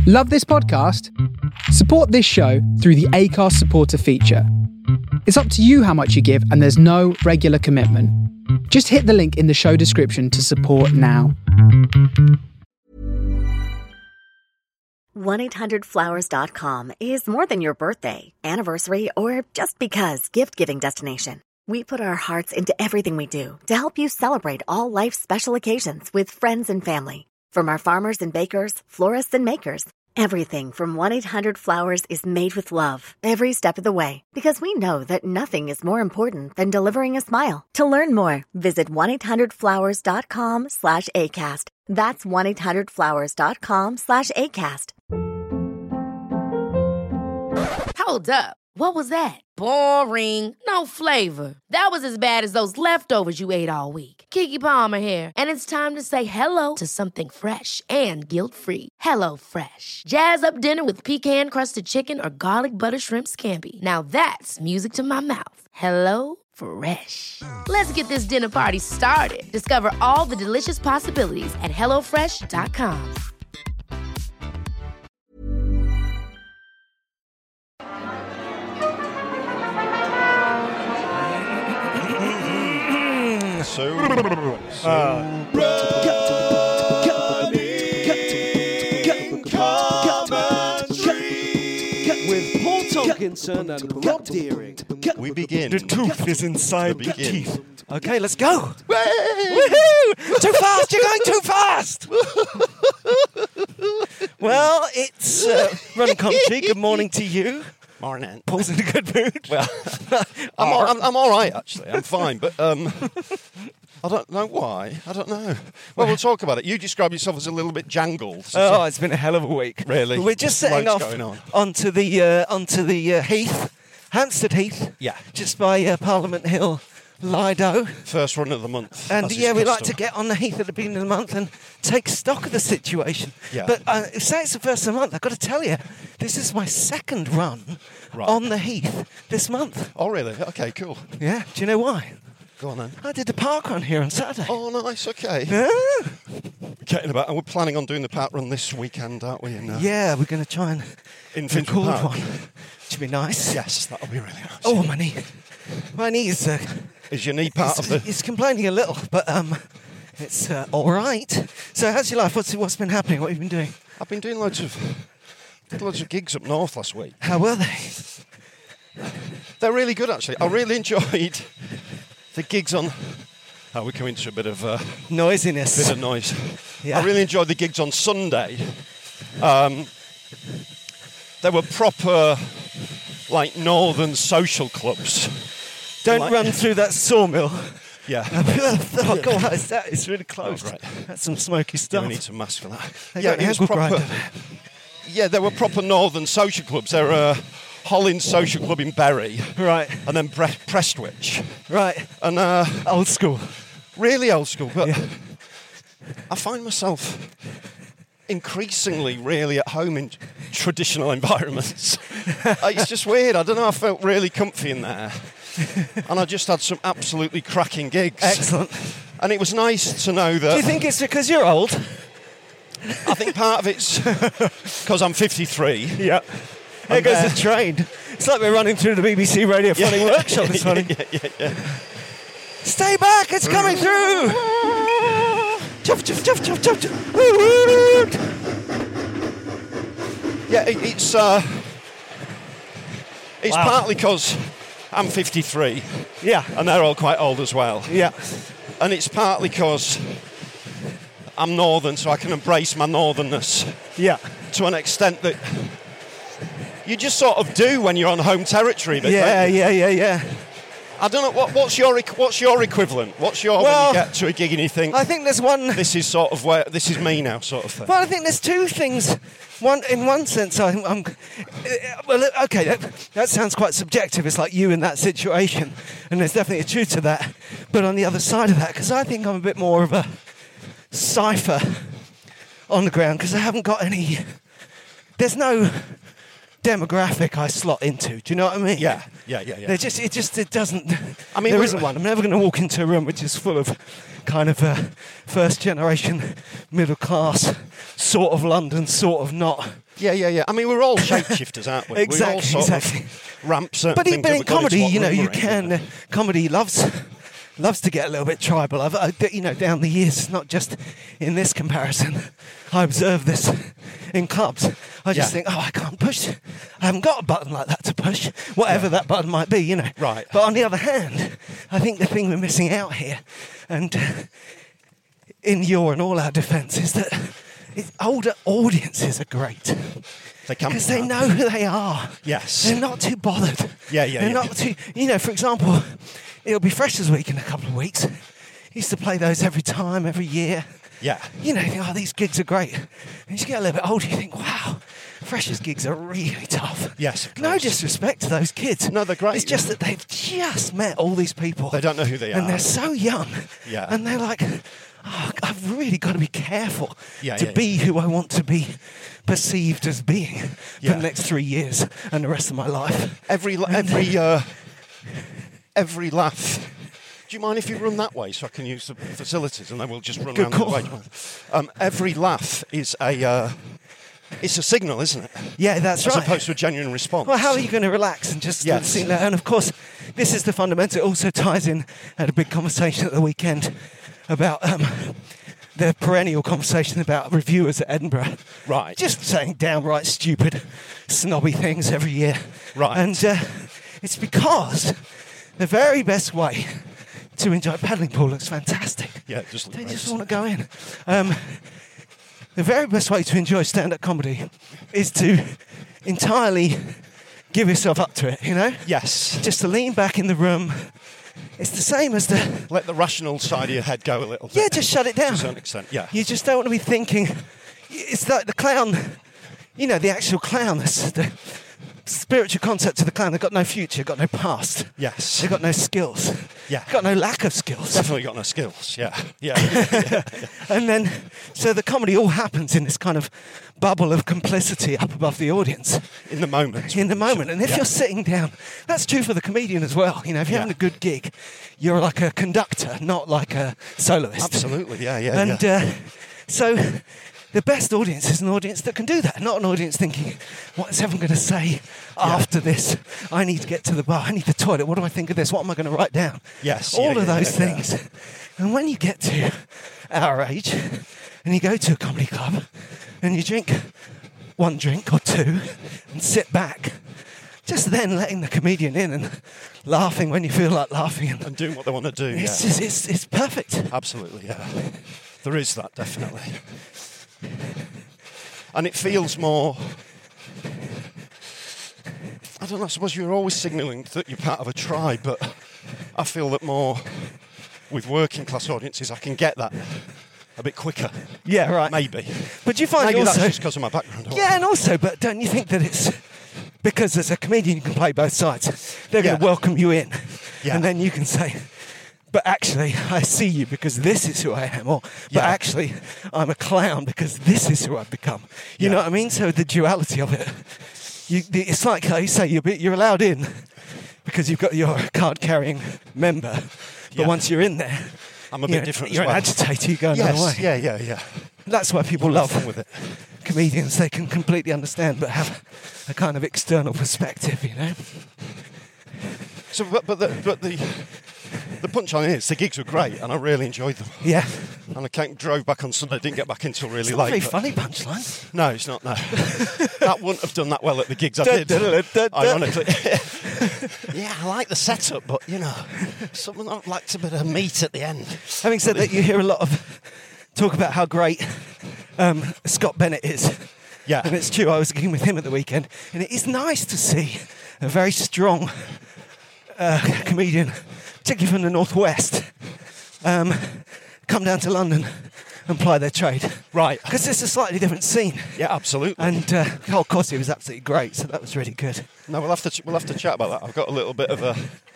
Love this podcast? Support this show through the Acast supporter feature. It's up to you how much you give, and there's no regular commitment. Just hit the link in the show description to support now. 1-800-Flowers.com is more than your birthday, anniversary, or just because gift-giving destination. We put our hearts into everything we do to help you celebrate all life's special occasions with friends and family. From our farmers and bakers, florists and makers, everything from 1-800-Flowers is made with love every step of the way, because we know that nothing is more important than delivering a smile. To learn more, visit 1-800-Flowers.com/ACAST. That's 1-800-Flowers.com/ACAST. Hold up. What was that? Boring. No flavor. That was as bad as those leftovers you ate all week. Keke Palmer here, and it's time to say hello to something fresh and guilt-free. Hello Fresh. Jazz up dinner with pecan-crusted chicken or garlic butter shrimp scampi. Now that's music to my mouth. Hello Fresh. Let's get this dinner party started. Discover all the delicious possibilities at HelloFresh.com. With Paul Tomkinson and Rob Deering. We begin. The tooth is inside the begin. teeth. Okay, let's go. Woohoo! Too fast! You're going too fast! Well, it's Ron Country. Good morning to you. Morning. Paul's in a good mood. Well, I'm all right, actually. I'm fine, but I don't know why. I don't know. Well, we'll talk about it. You describe yourself as a little bit jangled. Oh, it's been a hell of a week. Really? We're just setting off onto the Heath, Hampstead Heath. Yeah. Just by Parliament Hill, Lido. First run of the month. And we like to get on the Heath at the beginning of the month and take stock of the situation. Yeah. But say it's the first of the month, I've got to tell you, this is my second run on the Heath this month. Oh, really? Okay, cool. Yeah. Do you know why? Go on then. I did the park run here on Saturday. Oh, nice. Okay. Yeah. Getting about, and we're planning on doing the park run this weekend, aren't we? Yeah, we're going to try and Finchley record Park. one. Should be nice. Yes, that'll be really nice. Oh, my knee. My knee is... Is your knee part of the... It's complaining a little, but it's all right. So how's your life? What's been happening? What have you been doing? I've been doing loads of gigs up north last week. How were they? They're really good, actually. I really enjoyed the gigs on... Oh, we're coming to a bit of... Noisiness. Bit of noise. Yeah. I really enjoyed the gigs on Sunday. They were proper, like, northern social clubs. Don't run through that sawmill. Yeah. Oh, God, what is that? It's really close. Oh, right. That's some smoky stuff. We need some mask for that. It was proper. Yeah, they were proper northern social clubs. They were Hollins Social Club in Bury. Right. And then Prestwich. Right. And old school. Really old school. But I find myself increasingly really at home in traditional environments. It's just weird. I don't know. I felt really comfy in there. And I just had some absolutely cracking gigs. Excellent. And it was nice to know that... Do you think it's because you're old? I think part of it's because I'm 53. Yeah. There goes the train. It's like we're running through the BBC Radiophoning Workshop this morning. Yeah. Stay back, it's coming through! Chuff, chuff, chuff, chuff, chuff, chuff. Yeah, it's partly because I'm 53. Yeah. And they're all quite old as well. Yeah. And it's partly because I'm northern, so I can embrace my northernness. Yeah. To an extent that you just sort of do when you're on home territory. Yeah. I don't know, what's your equivalent? What's your, when you get to a gig and you think... I think there's one... This is sort of where, this is me now, sort of thing. Well, I think there's two things. One, in one sense, I'm well, okay, that sounds quite subjective. It's like you in that situation, and there's definitely a truth to that. But on the other side of that, because I think I'm a bit more of a cipher on the ground, because I haven't got any... There's no demographic I slot into. Do you know what I mean? Yeah. It doesn't. I mean, there isn't one. I'm never going to walk into a room which is full of kind of first generation, middle class, sort of London, sort of not. Yeah. I mean, we're all shapeshifters, aren't we? Exactly, We all sort of ramp certain But things in up according to comedy, what you know, room you we're in, can. Comedy loves to get a little bit tribal. You know, down the years, not just in this comparison. I observe this in clubs. I just think, I can't push. I haven't got a button like that to push, whatever that button might be, you know. Right. But on the other hand, I think the thing we're missing out here, and in your and all our defence, is that older audiences are great. They can Because they know who they are. Yes. They're not too bothered. Yeah. Not too, you know, for example, it'll be Freshers' Week in a couple of weeks. Used to play those every time, every year. Yeah. You know, you think, these gigs are great. And as you get a little bit older, you think, wow, Freshers' gigs are really tough. Yes. No disrespect to those kids. No, they're great. It's just that they've just met all people. They don't know who they are. And they're so young. Yeah. And they're like, I've really got to be careful to be yeah. who I want to be perceived as being for the next 3 years and the rest of my life. Every laugh. Do you mind if you run that way so I can use the facilities and then we'll just run around the way? Every laugh is it's a signal, isn't it? Yeah, that's right. As opposed to a genuine response. Well, how are you going to relax and just sing that? And of course, this is the fundamental. It also ties in. I had a big conversation at the weekend about the perennial conversation about reviewers at Edinburgh. Right. Just saying downright stupid, snobby things every year. Right. And it's because the very best way to enjoy paddling pool looks fantastic. Yeah, they just want to go in. The very best way to enjoy stand-up comedy is to entirely give yourself up to it, you know? Yes. Just to lean back in the room. It's the same as the... Let the rational side of your head go a little bit. Yeah, just shut it down. To a certain extent, yeah. You just don't want to be thinking... It's like the clown, you know, the actual clown, the spiritual concept of the clown. They've got no future, got no past. Yes. They've got no skills. Yeah. Got no lack of skills. Definitely got no skills, yeah. And then, so the comedy all happens in this kind of bubble of complicity up above the audience. In the moment. In the moment. And if you're sitting down, that's true for the comedian as well. You know, if you're having a good gig, you're like a conductor, not like a soloist. Absolutely, yeah. And so the best audience is an audience that can do that, not an audience thinking, what is everyone going to say after this? I need to get to the bar. I need the toilet. What do I think of this? What am I going to write down? Yes. All of those things. Yeah. And when you get to our age and you go to a comedy club and you drink one drink or two and sit back, just then letting the comedian in and laughing when you feel like laughing. And doing what they want to do, it's perfect. Absolutely, yeah. There is that, definitely. And it feels more... I don't know, I suppose you're always signalling that you're part of a tribe, but I feel that more with working class audiences, I can get that a bit quicker. Yeah, right. Maybe. But do you find maybe also... that's just because of my background. Yeah, and also, but don't you think that it's... Because as a comedian, you can play both sides. They're going to welcome you in. Yeah. And then you can say... But actually, I see you because this is who I am. Or, but actually, I'm a clown because this is who I've become. You know what I mean? So the duality of it. It's like how you say you're allowed in because you've got your card-carrying member. But once you're in there, I'm a bit different you're as well. an agitator, you go another way. Yeah. That's why people love with it. Comedians. They can completely understand but have a kind of external perspective, you know? So, but the punchline is the gigs were great and I really enjoyed them. Yeah. And I drove back on Sunday, didn't get back until really it's late. It's not a very funny punchline. No, it's not, no. That wouldn't have done that well at the gigs I did, ironically. Yeah, I like the setup, but, you know, someone likes a bit of meat at the end. Having said that, you hear a lot of talk about how great Scott Bennett is. Yeah. And it's true, I was gigging with him at the weekend, and it is nice to see a very strong comedian, particularly from the Northwest, come down to London and ply their trade. Right. Because it's a slightly different scene. Yeah, absolutely. And Carl Cossey was absolutely great, so that was really good. No, we'll have to chat about that. I've got a little bit of a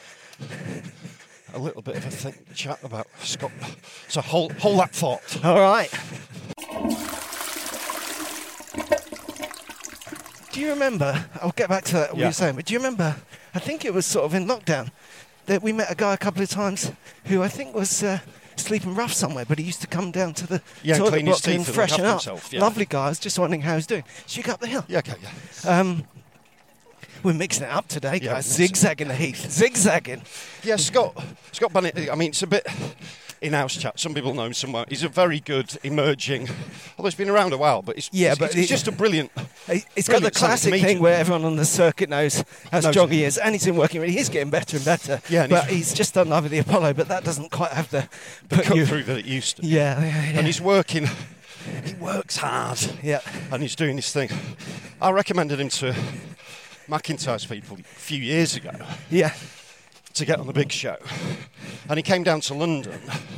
chat about Scott. So hold that thought. All right. Do you remember? I'll get back to that, what you were saying, but do you remember? I think it was sort of in lockdown that we met a guy a couple of times who I think was sleeping rough somewhere, but he used to come down to the toilet clean his block teeth and and freshen look up. after himself, yeah. Lovely guy. I was just wondering how he was doing. Should you go up the hill? Yeah, okay, yeah. We're mixing it up today, Yeah, guys. Zigzagging the heath. Zigzagging. Yeah, Scott Bennett, I mean, it's a bit in-house chat. Some people know him somewhere. He's a very good emerging, although he's been around a while, but he's just a brilliant. It's got the classic comedian. thing where everyone on the circuit knows how strong he is, and he's been working really. He's getting better and better. Yeah, and but he's just done Live at the Apollo, but that doesn't quite have the cut through that it used to. Yeah. And he's working. He works hard. Yeah. And he's doing his thing. I recommended him to McIntyre's people a few years ago. Yeah. To get on the big show. And he came down to London,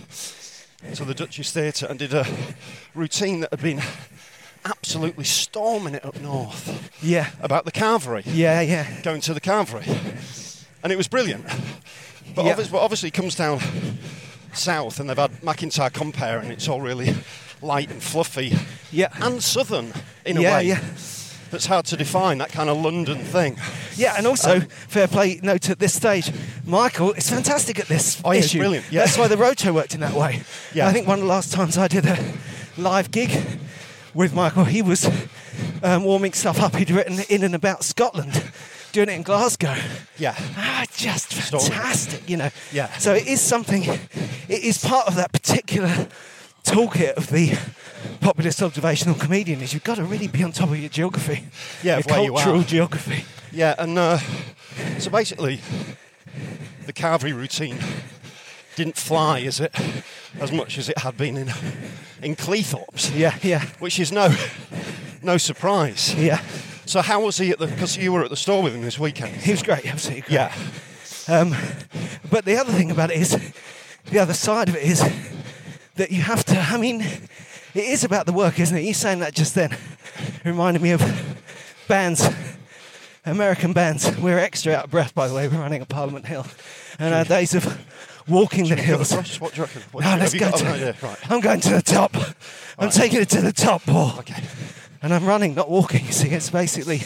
to the Duchess Theatre, and did a routine that had been absolutely storming it up north. Yeah. About the Carvery. Yeah. Going to the Carvery. And it was brilliant. But obviously it comes down south, and they've had McIntyre compare, and it's all really light and fluffy. Yeah. And southern, in a way. Yeah. That's hard to define, that kind of London thing. Yeah, and also, fair play note at this stage, Michael is fantastic at this he's issue. Brilliant. Yeah. That's why the road show worked in that way. Yeah. I think one of the last times I did a live gig with Michael, he was warming stuff up he'd written in and about Scotland, doing it in Glasgow. Yeah. Just fantastic, you know. Yeah. So it is something, it is part of that particular toolkit of the populist observational comedian, is you've got to really be on top of your geography. Yeah, your where you cultural are. geography. Yeah, and so basically, the Carvery routine didn't fly as much as it had been in Cleethorpes. Yeah. Which is no surprise. Yeah. So how was he because you were at the store with him this weekend? He was great, absolutely great. Yeah. But the other thing about it is, the other side of it is that you have to, I mean, it is about the work, isn't it? You saying that just then reminded me of bands, American bands. We're extra out of breath, by the way. We're running up Parliament Hill. And our days of walking the hills. What do you reckon? No, let's go Right. I'm going to the top. I'm taking it to the top, Paul. Okay. And I'm running, not walking, you see. It's basically,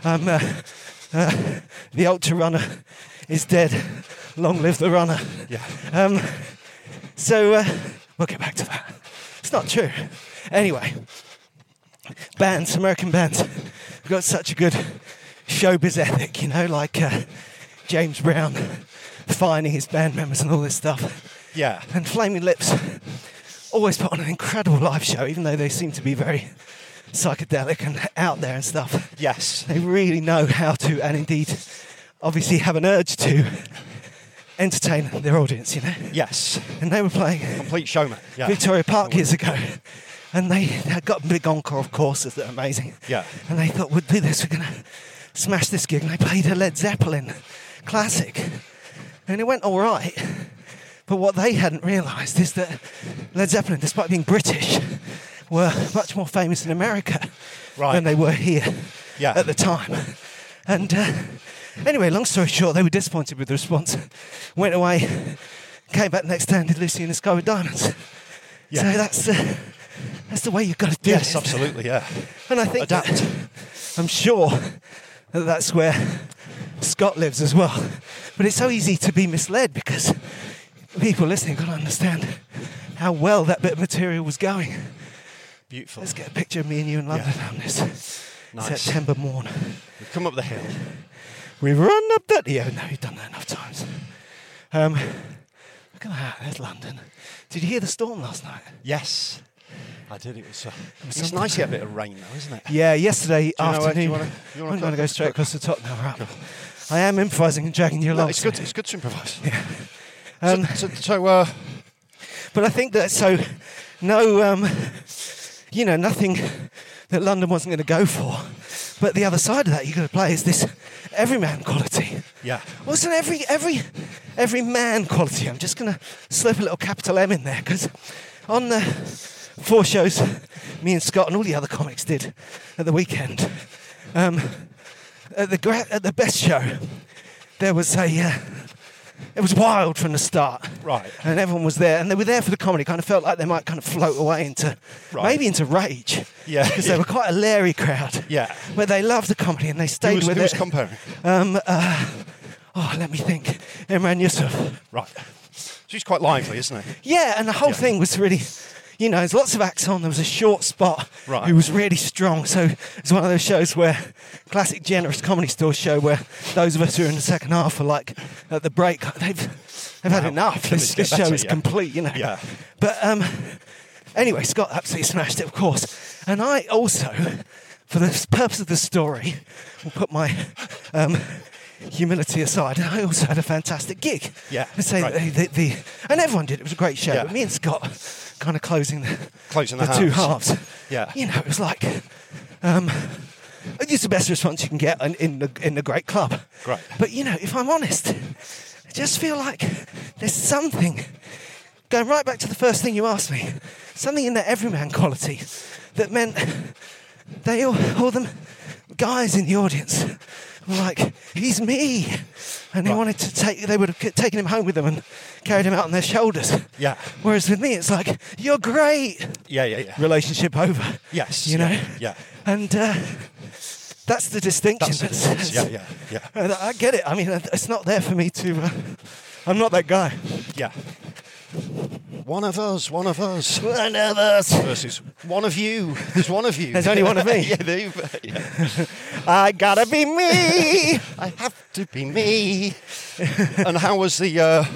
the ultra runner is dead. Long live the runner. Yeah. So we'll get back to that. It's not true. Anyway, bands, American bands, have got such a good showbiz ethic, you know, like James Brown fining his band members and all this stuff. Yeah. And Flaming Lips always put on an incredible live show, even though they seem to be very psychedelic and out there and stuff. Yes. They really know how to, and indeed, obviously have an urge to entertain their audience, you know? Yes. And they were playing Complete showman. Yeah. Victoria Park years ago. And they had got a big encore of courses that are amazing. Yeah. And they thought, we'll do this, we're going to smash this gig. And they played a Led Zeppelin classic. And it went all right. But what they hadn't realised is that Led Zeppelin, despite being British, were much more famous in America than they were here at the time. And anyway, long story short, they were disappointed with the response. Went away, came back the next day and did Lucy in the Sky with Diamonds. Yeah. So that's the way you've got to do it. Yes, absolutely, yeah. And I think I'm sure that that's where Scott lives as well. But it's so easy to be misled because people listening got to understand how well that bit of material was going. Beautiful. Let's get a picture of me and you in London on this September morn. We've come up the hill. We've run up that... Yeah, no, you've done that enough times. Look at that, there's London. Did you hear the storm last night? Yes, I did. It's nice to get a bit of rain though, isn't it? Yeah, yesterday afternoon. I'm going to go straight across the top now. We're up. I am improvising and dragging you along. No, it's good. It's good to improvise. Yeah. But I think that nothing that London wasn't going to go for. But the other side of that you've got to play is this everyman quality. Yeah. Wasn't every man quality? I'm just going to slip a little capital M in there because on the 4 shows me and Scott and all the other comics did at the weekend, at the best show, there was it was wild from the start. Right. And everyone was there, and they were there for the comedy. Kind of felt like they might kind of float away into, maybe into rage. Yeah. Because they were quite a leery crowd. Yeah. But they loved the comedy, and they stayed with who was it. comparing? Let me think. Imran Yusuf. Right. She's quite lively, isn't he? Yeah, and the whole thing was really, there's lots of acts on. There was a short spot who was really strong. So it's one of those shows where, classic generous comedy store show, where those of us who are in the second half are like, at the break, they've had enough. This show is complete, Yeah. But anyway, Scott absolutely smashed it, of course. And I also, for the purpose of the story, will put my humility aside, and I also had a fantastic gig. Yeah. And everyone did. It was a great show. Yeah. But me and Scott kind of closing the halves. two halves. Yeah. It was like it's the best response you can get in the great club. Great. But if I'm honest, I just feel like there's something going right back to the first thing you asked me. Something in that everyman quality that meant they all them guys in the audience were like, he's me. And they wanted to they would have taken him home with them and carried him out on their shoulders. Yeah. Whereas with me, it's like, you're great. Yeah. Relationship over. Yes. Yeah. And that's the distinction. Yeah. I get it. I mean, it's not there for me to... I'm not that guy. Yeah. One of us. One of us. Versus one of you. There's one of you. There's only one of me. Yeah. I gotta be me. I have to be me. And how was the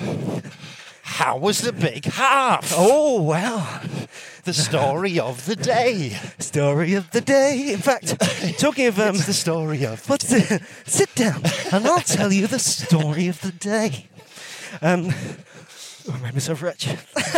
big half? Oh, well. The story of the day. Story of the day. In fact, talking of... it's the story of the day. Sit down and I'll tell you the story of the day. I made myself wretched.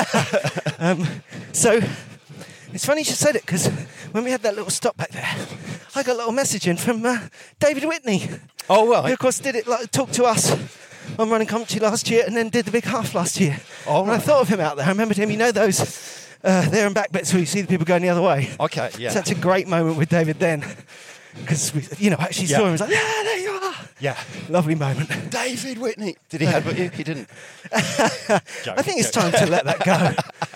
So, it's funny you should say that, because when we had that little stop back there, I got a little message in from David Whitney. Oh, right. Who, of course, talked to us on Running Commentary last year, and then did the big half last year. Oh, and right. I thought of him out there. I remembered him. Those there and back bits where you see the people going the other way. Okay, yeah. Such a great moment with David then. Because we, actually saw him. He was like, yeah, there you are. Yeah. Lovely moment. David Whitney. Did he headbutt you? He didn't. I think it's time to let that go.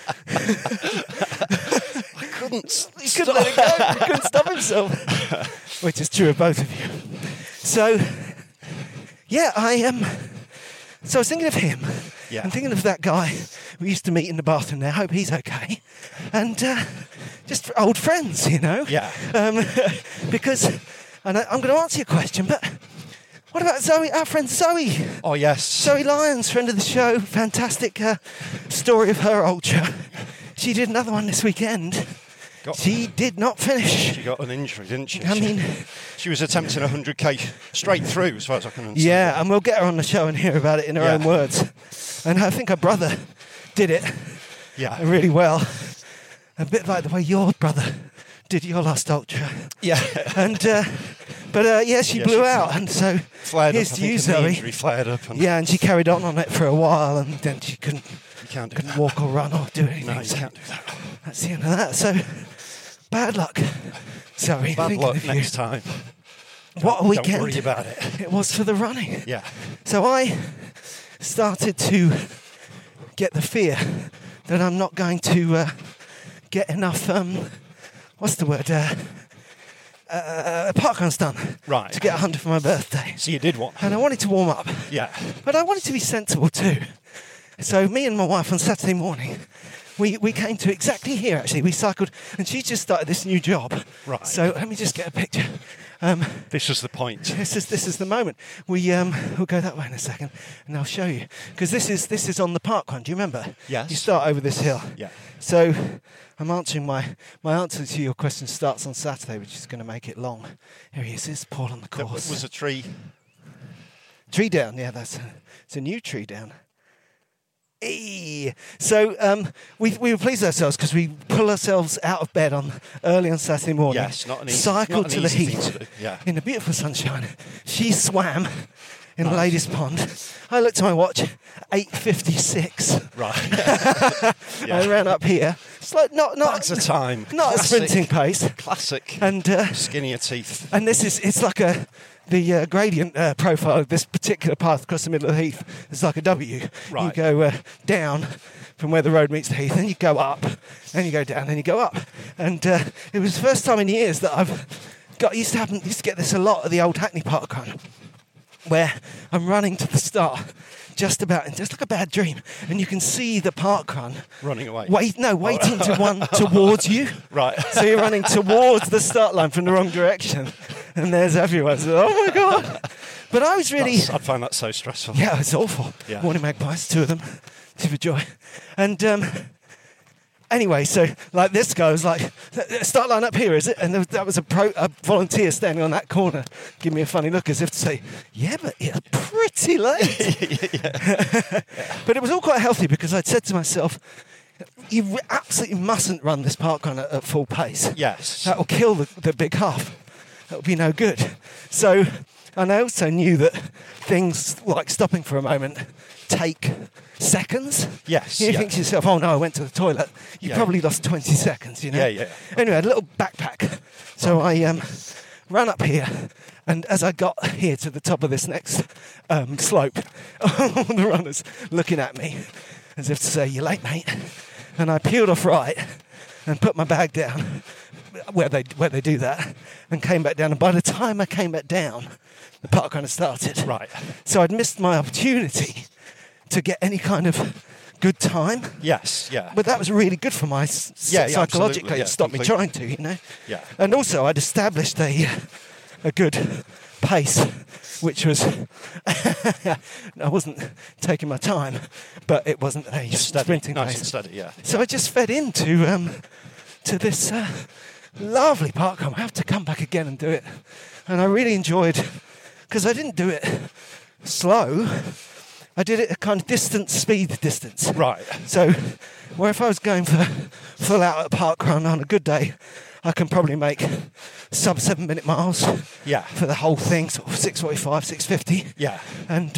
I couldn't. He couldn't let it go. He couldn't stop himself. Which is true of both of you. So, yeah, So I was thinking of him. Yeah. I'm thinking of that guy we used to meet in the bathroom there. Hope he's okay. And just old friends, Yeah. Because, and I'm going to answer your question, but what about Zoe, our friend Zoe? Oh, yes. Zoe Lyons, friend of the show. Fantastic story of her ultra. She did another one this weekend. She did not finish. She got an injury, didn't she? I mean... She was attempting 100k straight through, as far as I can understand. Yeah, and we'll get her on the show and hear about it in her own words. And I think her brother did it really well. A bit like the way your brother did your last ultra. Yeah. And, she blew out. And so, flared here's up, to you, Zoe. Injury flared up. And she carried on it for a while, and then she couldn't walk or run or do anything. No, you can't do that. That's the end of that. So, bad luck, Zoe. Bad luck next time. What a weekend. Don't worry about it. It was for the running. Yeah. So I started to get the fear that I'm not going to get enough, what's the word, parkruns done. Right. To get 100 for my birthday. So you did one. And I wanted to warm up. Yeah. But I wanted to be sensible too. So me and my wife on Saturday morning, we came to exactly here actually. We cycled, and she just started this new job. Right. So let me just get a picture. This was the point. This is the moment. We'll go that way in a second, and I'll show you, because this is on the park run. Do you remember? Yes. You start over this hill. Yeah. So I'm answering my answer to your question starts on Saturday, which is going to make it long. Here he is. This is Paul on the There course. was a tree. Tree down. Yeah, it's a new tree down. So we were pleased with ourselves because we pulled ourselves out of bed early on Saturday morning. Yes, not an easy cycled to the thing heat to do. Yeah. in the beautiful sunshine. She swam in the ladies' pond. I looked at my watch, 8:56. Right. I ran up here. It's like not That's a time. not Classic. a sprinting pace. Classic. And skinnier teeth. and it's like the gradient profile of this particular path across the middle of the heath is like a W. Right. You go down from where the road meets the heath, then you go up, then you go down, then you go up. And it was the first time in years that used to get this a lot at the old Hackney Park Run, where I'm running to the start, just like a bad dream, and you can see the park run running away. Waiting to run towards you. Right. So you're running towards the start line from the wrong direction, and there's everyone. So, oh my god! But I was really. I'd find that so stressful. Yeah, it's awful. Yeah. Warning magpies, 2 of them, super joy, and. Anyway, so like this goes like, start line up here, is it? And that was a volunteer standing on that corner, giving me a funny look as if to say, yeah, but you're pretty late. But it was all quite healthy because I'd said to myself, you absolutely mustn't run this park run at full pace. Yes. That will kill the big half. That will be no good. So, and I also knew that things like stopping for a moment take seconds. Yes. You think to yourself, oh no, I went to the toilet. You probably lost 20 seconds, you know? Yeah. Anyway, I had a little backpack. So I ran up here, and as I got here to the top of this next slope, all the runners looking at me as if to say, you're late, mate. And I peeled off right and put my bag down where they do that, and came back down. And by the time I came back down, the park kind of started. Right. So I'd missed my opportunity to get any kind of good time. Yes, yeah. But that was really good for my psychologically. Yeah, It stopped me trying to, you know. Yeah. And also, I'd established a good pace, which was I wasn't taking my time, but it wasn't a sprinting nice pace. and steady, yeah. So I just fed into to this lovely park run. I have to come back again and do it, and I really enjoyed because I didn't do it slow. I did it a kind of speed distance. Right. So, where if I was going for full out at a park run on a good day, I can probably make sub 7 minute miles. Yeah. For the whole thing, sort of 6:45, 6:50. Yeah. And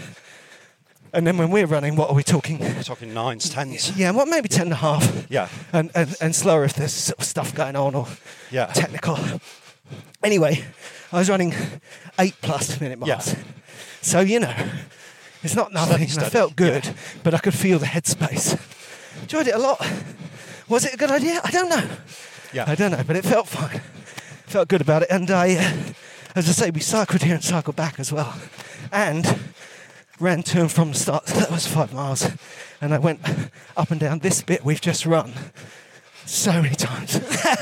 then when we're running, what are we talking? We're talking 9s, 10s. Yeah, what maybe 10 and a half. Yeah. And slower if there's sort of stuff going on or Yeah. technical. Anyway, I was running 8+ minute miles. Yeah. So, you know, it's not nothing. Steady, I felt good, yeah. but I could feel the headspace. Enjoyed it a lot. Was it a good idea? I don't know. Yeah. I don't know, but it felt fine. Felt good about it. And I, as I say, we cycled here and cycled back as well. And ran to and from the start. That was 5 miles. And I went up and down this bit we've just run so many times.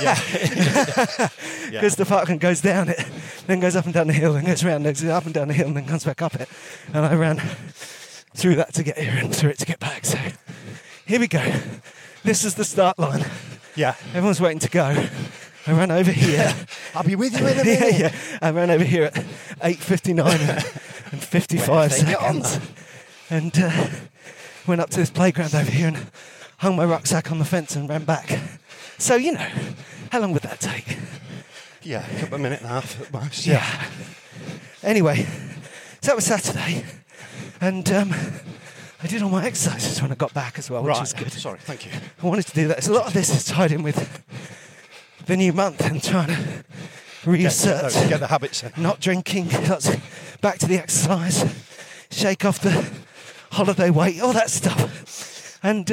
Because the park goes down it, then goes up and down the hill, and goes around, goes up and down the hill, and then comes back up it. And I ran through that to get here and through it to get back. So here we go. This is the start line. Yeah. Everyone's waiting to go. I ran over here. I'll be with you in a minute. yeah. I ran over here at 8:59 and 55 seconds. And went up to this playground over here and hung my rucksack on the fence and ran back. So, you know, how long would that take? Yeah, a couple of minutes and a half at most. Yeah. Anyway, so that was Saturday. And I did all my exercises when I got back as well, which was good. Sorry, thank you. I wanted to do that. So a lot of this is tied in with the new month and trying to reassert. Get the habits in. Not drinking, back to the exercise, shake off the holiday weight, all that stuff. And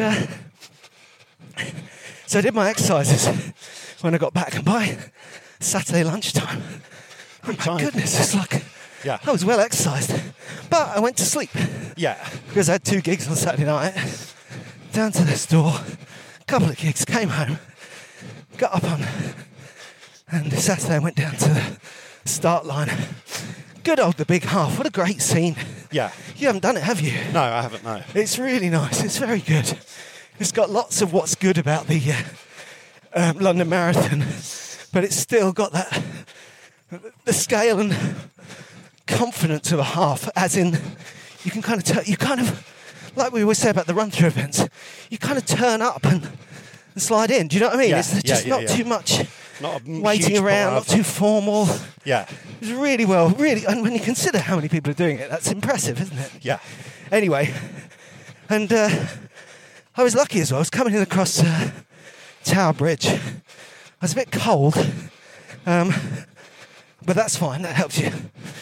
so I did my exercises when I got back. And by Saturday lunchtime, oh my goodness, it's like I was well exercised. But I went to sleep. Yeah. Because I had 2 gigs on Saturday night. Down to the store, a couple of gigs, came home, got up on, and Saturday I went down to the start line. Good old the big half. What a great scene. Yeah. You haven't done it, have you? No, I haven't, no. It's really nice. It's very good. It's got lots of what's good about the London Marathon, but it's still got that, the scale and confidence of a half, as in you can kind of, like we always say about the run-through events, you kind of turn up and slide in. Do you know what I mean? Yeah, It's just not too much not waiting around, not too formal. Yeah. It's really, and when you consider how many people are doing it, that's impressive, isn't it? Yeah. Anyway, and I was lucky as well. I was coming in across Tower Bridge. I was a bit cold, but that's fine. That helps you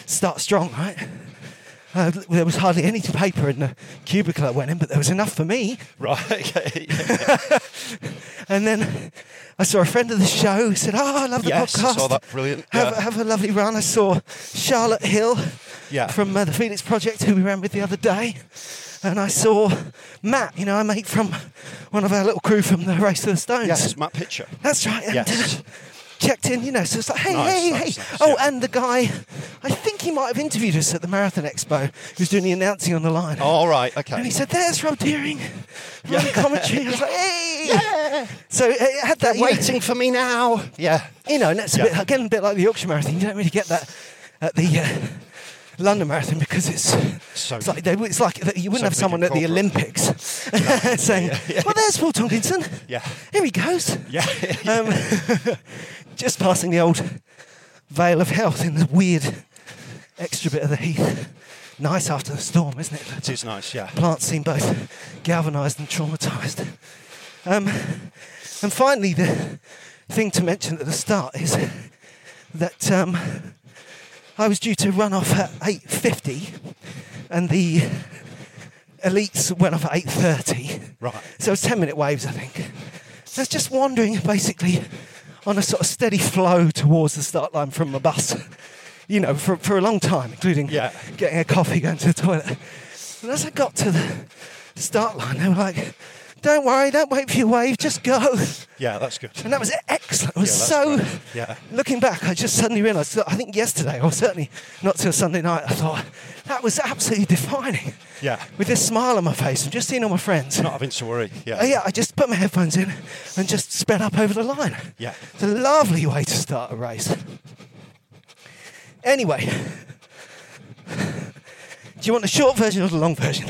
start strong, right? There was hardly any paper in the cubicle I went in, but there was enough for me. Right, okay. And then I saw a friend of the show who said, I love the podcast. Yes, I saw that. Brilliant. Have a lovely run. I saw Charlotte Hill from the Phoenix Project, who we ran with the other day. And I saw Matt, our mate from one of our little crew from the Race to the Stones. Yes, Matt Pitcher. That's right. And, Yes. checked in, so it's like, hey. Nice, Oh, yeah. and the guy, I think he might have interviewed us at the Marathon Expo, who's doing the announcing on the line. Oh, all right, okay. And he said, there's Rob Deering, running commentary. I was like, hey! Yeah. So it had that... Waiting for me now. Yeah. And that's a bit like the Yorkshire Marathon. You don't really get that at the London Marathon because it's like you wouldn't have someone at the Olympics saying, well, there's Paul Tonkinson. Yeah. Here he goes. Yeah. Just passing the old Vale of Health in the weird extra bit of the heath. Nice after the storm, isn't it? It is nice, yeah. Plants seem both galvanised and traumatised. And finally, the thing to mention at the start is that I was due to run off at 8:50 and the elites went off at 8:30. Right. So it was 10-minute waves, I think. So I was just wandering, basically, on a sort of steady flow towards the start line from my bus, for a long time, including getting a coffee, going to the toilet. And as I got to the start line, they were like, don't worry, don't wait for your wave, just go. Yeah, that's good. And that was excellent. It was looking back, I just suddenly realised, I think yesterday, or certainly not till Sunday night, I thought, that was absolutely defining. Yeah. With this smile on my face and just seeing all my friends. Not having to worry, yeah. I just put my headphones in and just sped up over the line. Yeah. It's a lovely way to start a race. Anyway, do you want the short version or the long version?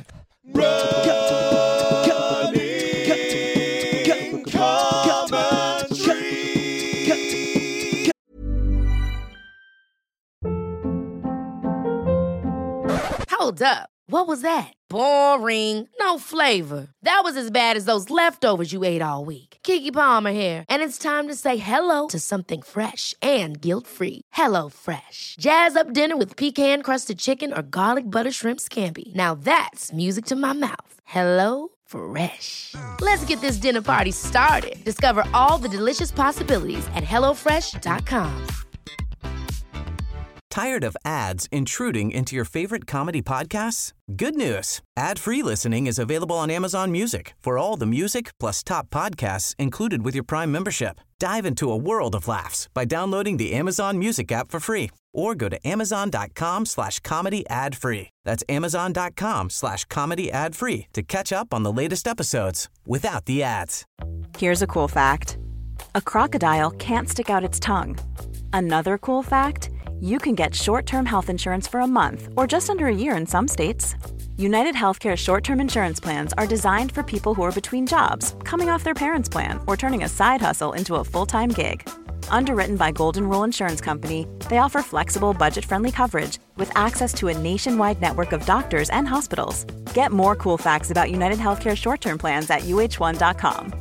Hold up. What was that? Boring. No flavor. That was as bad as those leftovers you ate all week. Keke Palmer here, and it's time to say hello to something fresh and guilt-free. Hello Fresh. Jazz up dinner with pecan-crusted chicken or garlic butter shrimp scampi. Now that's music to my mouth. Hello Fresh. Let's get this dinner party started. Discover all the delicious possibilities at hellofresh.com. Tired of ads intruding into your favorite comedy podcasts? Good news. Ad-free listening is available on Amazon Music for all the music plus top podcasts included with your Prime membership. Dive into a world of laughs by downloading the Amazon Music app for free or go to amazon.com/comedy ad-free. That's amazon.com/comedy ad-free to catch up on the latest episodes without the ads. Here's a cool fact. A crocodile can't stick out its tongue. Another cool fact, you can get short-term health insurance for a month or just under a year in some states. United Healthcare short-term insurance plans are designed for people who are between jobs, coming off their parents' plan, or turning a side hustle into a full-time gig. Underwritten by Golden Rule Insurance Company, they offer flexible, budget-friendly coverage with access to a nationwide network of doctors and hospitals. Get more cool facts about United Healthcare short-term plans at uh1.com.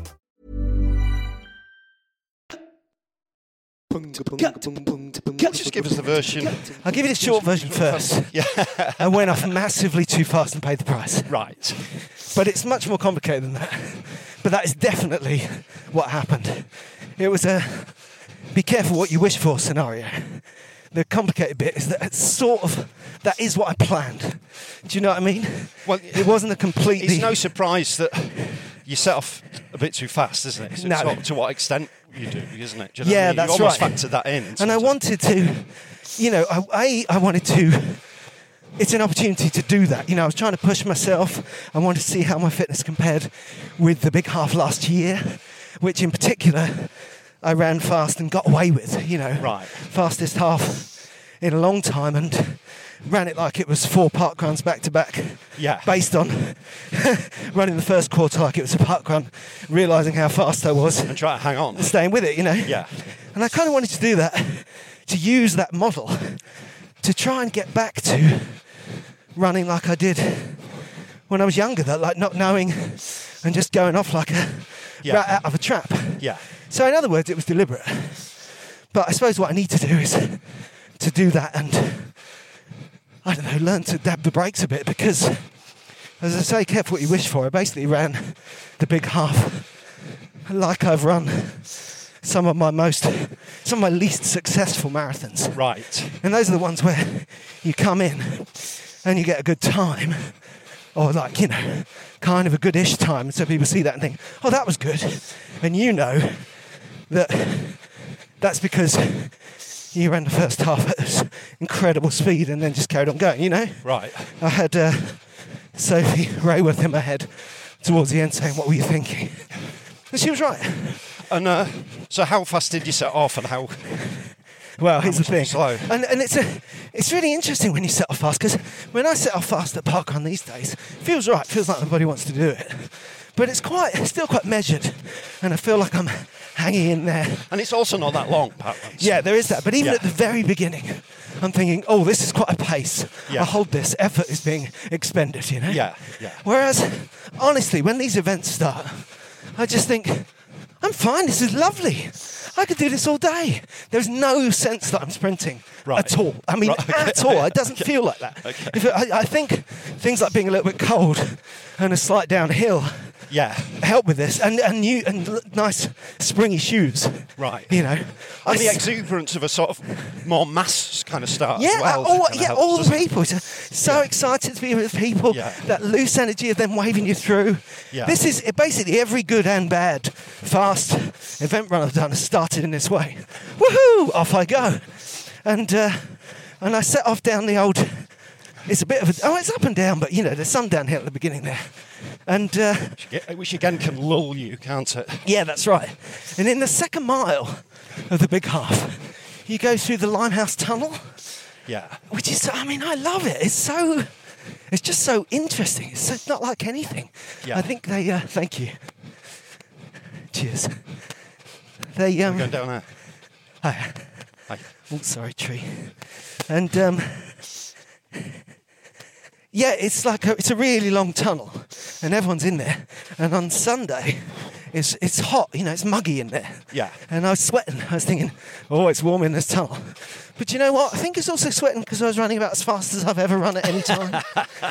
Just give us the version. I'll give you the short version first. Yeah. I went off massively too fast and paid the price. Right. But it's much more complicated than that. But that is definitely what happened. It was a be careful what you wish for scenario. The complicated bit is that that is what I planned. Do you know what I mean? Well, it wasn't a completely... It's no surprise that you set off a bit too fast, isn't it? No. To what extent you do, isn't it? Do you know what I mean? That's you almost right. factored that in. And I wanted to, I wanted to... It's an opportunity to do that. I was trying to push myself. I wanted to see how my fitness compared with the big half last year, which in particular I ran fast and got away with, Right. Fastest half in a long time and ran it like it was 4 parkruns back to back. Yeah. Based on running the first quarter like it was a parkrun, realising how fast I was. And try to hang on. And staying with it, Yeah. And I kind of wanted to do that, to use that model to try and get back to running like I did when I was younger, that like not knowing and just going off like a rat out of a trap. Yeah. So in other words, it was deliberate. But I suppose what I need to do is to do that and I don't know, learn to dab the brakes a bit because, as I say, careful what you wish for. I basically ran the big half like I've run some of my least successful marathons. Right. And those are the ones where you come in and you get a good time, or like, you know, kind of a goodish time, and so people see that and think, oh, that was good. And you know that that's because you ran the first half at incredible speed and then just carried on going, you know? Right. I had Sophie Rayworth in my head towards the end saying, what were you thinking? And she was right. And so how fast did you set off and how... Well, here's the thing. Slow. And it's really interesting when you set off fast, because when I set off fast at parkrun these days, it feels right. It feels like everybody wants to do it. But it's still quite measured, and I feel like I'm hanging in there. And it's also not that long, parkrun. Yeah, there is that. But even at the very beginning, I'm thinking, oh, this is quite a pace. Yeah. I hold this. Effort is being expended, you know? Yeah. Whereas, honestly, when these events start, I just think, I'm fine. This is lovely. I could do this all day. There's no sense that I'm sprinting at all. I mean, at all. It doesn't feel like that. Okay. I think things like being a little bit cold and a slight downhill help with this, and nice springy shoes. Right. You know. And the exuberance of a sort of more mass kind of start yeah, as well. All the people. So excited to be with people. Yeah. That loose energy of them waving you through. Yeah. This is basically every good and bad fast event run I've done has started in this way. Woohoo! Off I go. And I set off down the old... It's a bit of it's up and down, but, you know, there's some downhill at the beginning there. And which again can lull you, can't it? Yeah, that's right. And in the second mile of the big half, you go through the Limehouse Tunnel. Yeah. Which is, I mean, I love it. It's just so interesting. It's not like anything. Yeah. I think they, thank you. Cheers. We're going down there. Hi. Oh, sorry, tree. And, yeah, it's like it's a really long tunnel, and everyone's in there. And on Sunday, it's hot, you know, it's muggy in there. Yeah. And I was sweating. I was thinking, oh, it's warm in this tunnel. But you know what? I think it's also sweating because I was running about as fast as I've ever run at any time.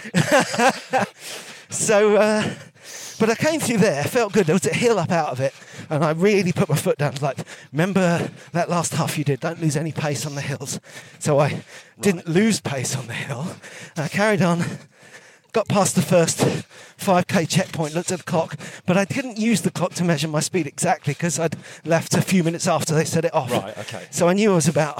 So, but I came through there, felt good. There was a hill up out of it, and I really put my foot down. Like, remember that last half you did? Don't lose any pace on the hills. So I didn't lose pace on the hill. And I carried on, got past the first 5k checkpoint, looked at the clock, but I didn't use the clock to measure my speed exactly because I'd left a few minutes after they set it off. Right, okay. So I knew I was about,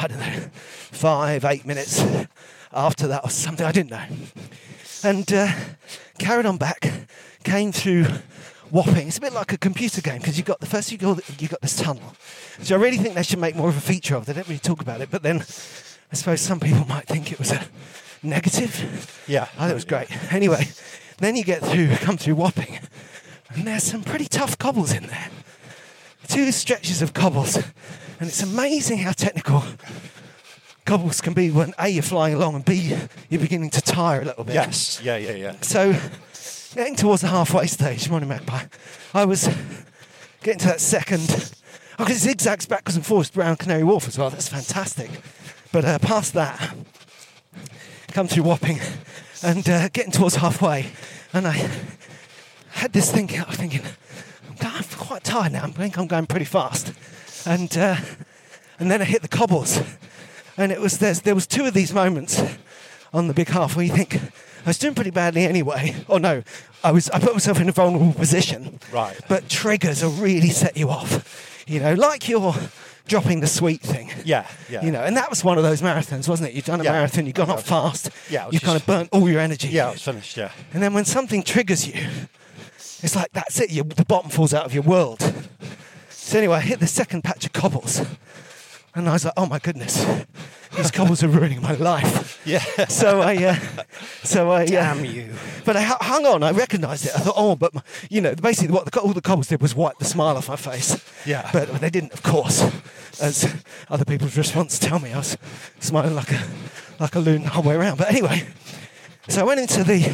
5-8 minutes after that or something. I didn't know. And carried on back, came through Wapping. It's a bit like a computer game because you got this tunnel, which I really think they should make more of a feature of. They don't really talk about it, but then I suppose some people might think it was a negative. Yeah. I thought it was great. Anyway, then you come through Wapping, and there's some pretty tough cobbles in there. 2 stretches of cobbles, and it's amazing how technical cobbles can be when A, you're flying along, and B, you're beginning to tire a little bit. Yes. Yeah. So, getting towards the halfway stage, Morning Magpie, I was getting to that second... Oh, because it zigzags backwards and forwards around Canary Wharf as well. That's fantastic. But past that, come through Wapping, and getting towards halfway, and I had this thinking, I'm quite tired now. I think I'm going pretty fast. And then I hit the cobbles. And there was 2 of these moments on the big half where you think, I was doing pretty badly anyway. Oh no, I put myself in a vulnerable position. Right. But triggers will really set you off. You know, like you're dropping the sweet thing. Yeah. You know, and that was one of those marathons, wasn't it? You've done a marathon, you've gone off fast. Yeah. You've kind of burnt all your energy. Yeah, I was finished, yeah. And then when something triggers you, it's like, that's it, the bottom falls out of your world. So anyway, I hit the second patch of cobbles. And I was like, oh my goodness, these cobbles are ruining my life. Yeah. So I damn you. But I hung on. I recognised it. I thought, but basically what all the cobbles did was wipe the smile off my face. Yeah. But they didn't, of course, as other people's response tell me. I was smiling like a loon the whole way around. But anyway, so I went into the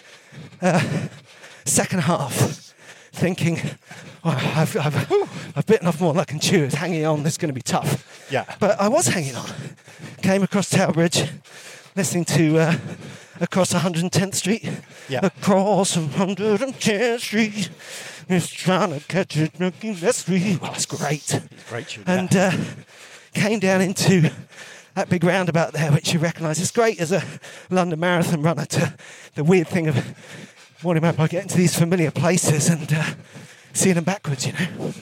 second half, thinking, I've bitten off more than I can chew. It's hanging on. This is going to be tough. Yeah. But I was hanging on. Came across Tower Bridge, listening to Across 110th Street. Yeah. Across 110th Street. It's trying to catch it, looking that street. Well, it's great. It's great tune, And yeah. came down into that big roundabout there, which you recognise. It's great as a London Marathon runner to the weird thing of wanting to get into these familiar places and seeing them backwards, you know.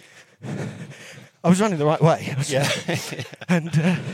I was running the right way. Yeah. And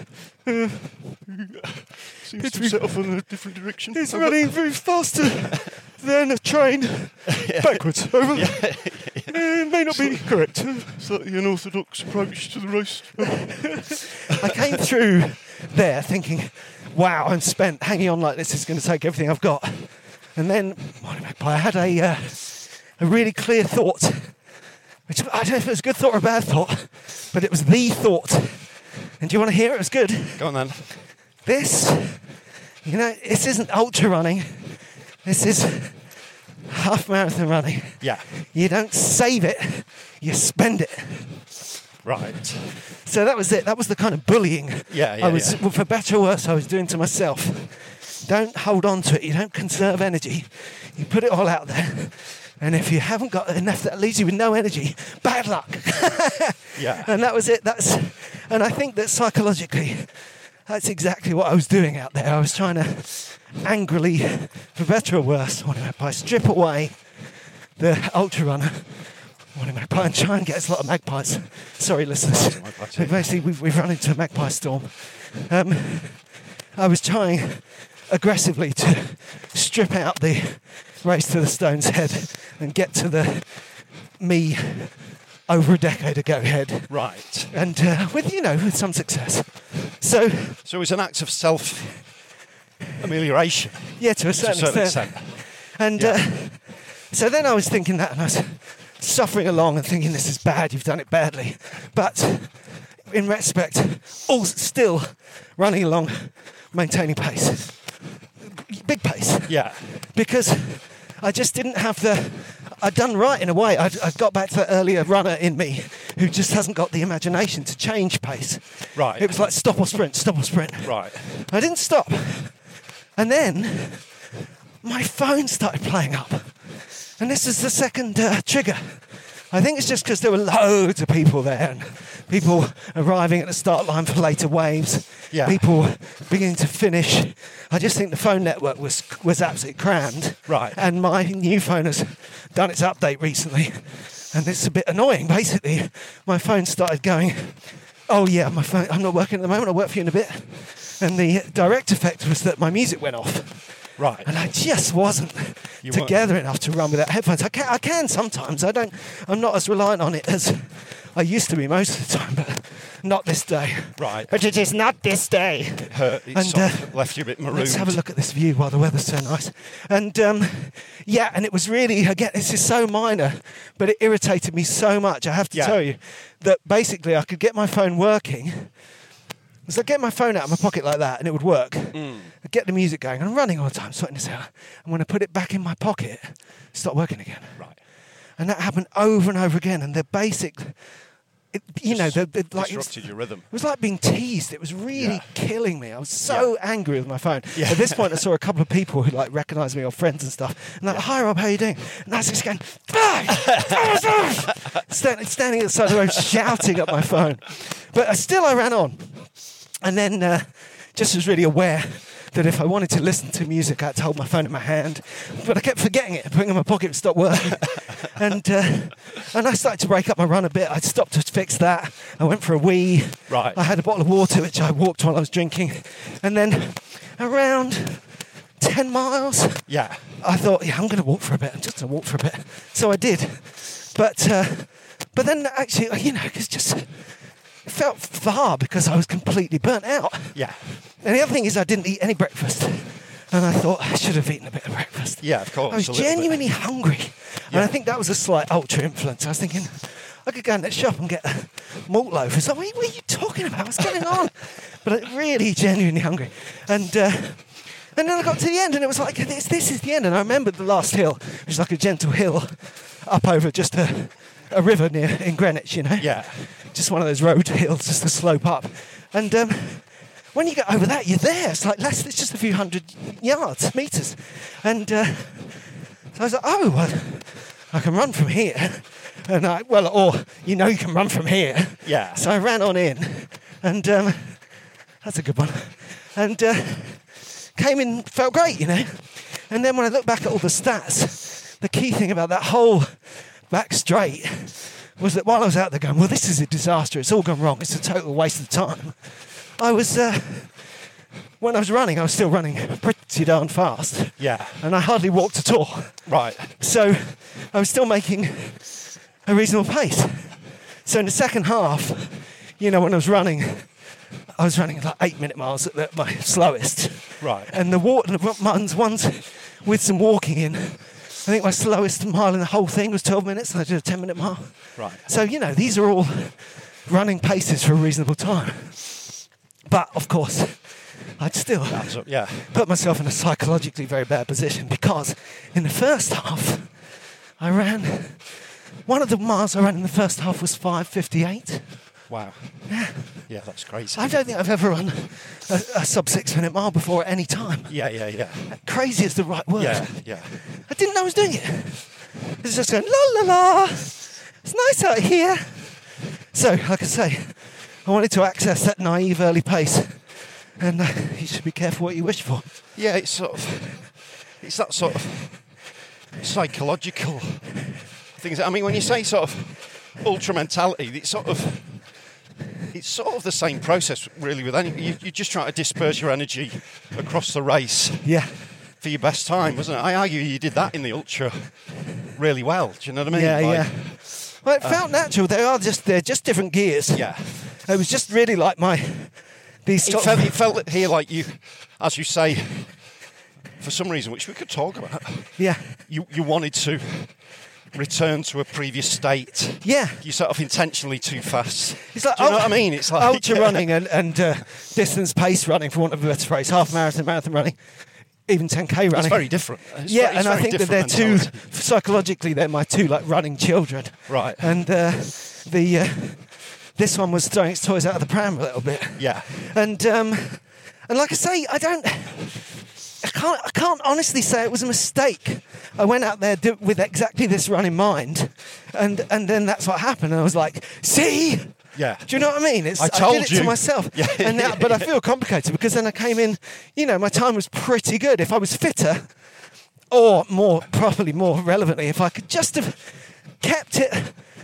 Seems to set off in a different direction. it's running very faster than a train backwards. Over. It may not be correct. Slightly unorthodox approach to the race. I came through there thinking, wow, I'm spent. Hanging on like this is going to take everything I've got. And then I had a really clear thought, which I don't know if it was a good thought or a bad thought, but it was the thought. And do you want to hear it? It was good. Go on then. This, you know, this isn't ultra running. This is half marathon running. Yeah. You don't save it, you spend it. Right. So that was it. That was the kind of bullying I was, well, for better or worse, I was doing to myself. Don't hold on to it. You don't conserve energy. You put it all out there. And if you haven't got enough that leaves you with no energy, bad luck. Yeah. And that was it. And I think that psychologically, that's exactly what I was doing out there. I was trying to angrily, for better or worse, I strip away the ultra runner. And try and get us a lot of magpies. Sorry, listeners. But basically, we've run into a magpie storm. I was trying aggressively to strip out the Race to the Stones Head and get to the me over a decade ago head. Right. And with some success. So it was an act of self-amelioration. Yeah, to a certain extent. And so then I was thinking that, and I was suffering along and thinking, this is bad, you've done it badly. But in retrospect, all still running along, maintaining pace. Big pace. Yeah. Because I just didn't have I'd done right in a way. I'd got back to the earlier runner in me who just hasn't got the imagination to change pace. Right. It was like stop or sprint, stop or sprint. Right. I didn't stop. And then my phone started playing up. And this is the second trigger. I think it's just because there were loads of people there and people arriving at the start line for later waves, people beginning to finish. I just think the phone network was absolutely crammed. Right. And my new phone has done its update recently, and it's a bit annoying. Basically, my phone started going, oh yeah, my phone, I'm not working at the moment, I'll work for you in a bit. And the direct effect was that my music went off. Right. And I just wasn't together enough to run without headphones. I can sometimes. I'm not as reliant on it as I used to be most of the time, but not this day. Right. But it is not this day. It hurt. It sort of left you a bit marooned. Let's have a look at this view while the weather's so nice. And and it was really, again, this is so minor, but it irritated me so much, I have to tell you, that basically I could get my phone working. So I'd get my phone out of my pocket like that and it would work. I'd get the music going and I'm running all the time, sorting this out. And when I put it back in my pocket, it stopped working again. Right. And that happened over and over again. And the basic, disrupted your rhythm. It was like being teased. It was really killing me. I was so angry with my phone. Yeah. At this point, I saw a couple of people who recognised me or friends and stuff. And hi Rob, how are you doing? And I was just going, standing at the side of the road shouting at my phone. But I ran on. And then just was really aware that if I wanted to listen to music, I had to hold my phone in my hand. But I kept forgetting it, putting it in my pocket and stopped working. and I started to break up my run a bit. I stopped to fix that. I went for a wee. Right. I had a bottle of water, which I walked while I was drinking. And then around 10 miles, I thought, I'm going to walk for a bit. I'm just going to walk for a bit. So I did. But then actually, it's just... It felt far because I was completely burnt out. Yeah. And the other thing is I didn't eat any breakfast. And I thought I should have eaten a bit of breakfast. Yeah, of course. I was genuinely hungry. And I think that was a slight ultra influence. I was thinking, I could go in that shop and get a malt loaf. It's like, what are you talking about? What's going on? But I'm really genuinely hungry. And then I got to the end and it was like, this is the end. And I remembered the last hill, which was like a gentle hill up over just a river in Greenwich, Yeah. Just one of those road hills, just a slope up. And when you get over that, you're there. It's like it's just a few hundred meters. And so I was like, oh, well, I can run from here. And you can run from here. Yeah. So I ran on in, and that's a good one. And came in, felt great, you know. And then when I look back at all the stats, the key thing about that whole back straight was that while I was out there going, well, this is a disaster. It's all gone wrong. It's a total waste of time. When I was running, I was still running pretty darn fast. Yeah. And I hardly walked at all. Right. So I was still making a reasonable pace. So in the second half, when I was running like 8-minute miles at my slowest. Right. And the ones with some walking in, I think my slowest mile in the whole thing was 12 minutes, and I did a 10-minute mile. Right. So, these are all running paces for a reasonable time. But, of course, I'd still put myself in a psychologically very bad position, because in the first half, one of the miles I ran in the first half was 5:58. Wow. Yeah, that's crazy. I don't think I've ever run a sub 6-minute mile before at any time. Yeah. Crazy is the right word. Yeah. I didn't know I was doing it. It's just going, la la la, it's nice out here. So, like I say, I wanted to access that naive early pace. And you should be careful what you wish for. Yeah, it's that sort of psychological things. I mean, when you say sort of ultra mentality, it's sort of the same process really with any. You just try to disperse your energy across the race. Yeah. For your best time, wasn't it? I argue you did that in the ultra really well. Do you know what I mean? Yeah. Well, it felt natural. They're just different gears. Yeah. It was just really like it felt here like you, as you say, for some reason, which we could talk about. Yeah. You wanted to return to a previous state. Yeah. You sort of intentionally too fast. It's like, do you know what I mean? It's like ultra running and distance pace running, for want of a better phrase, half marathon running, even 10k running. It's very different. And I think that they're two, psychologically, they're my two running children. Right. And this one was throwing its toys out of the pram a little bit. Yeah. And like I say, I can't honestly say it was a mistake. I went out there with exactly this run in mind, and then that's what happened. And I was like, see? Yeah. Do you know what I mean? I told did it you. to myself. Yeah. But I feel complicated, because then I came in, my time was pretty good. If I was fitter, or more relevantly, if I could just have kept it,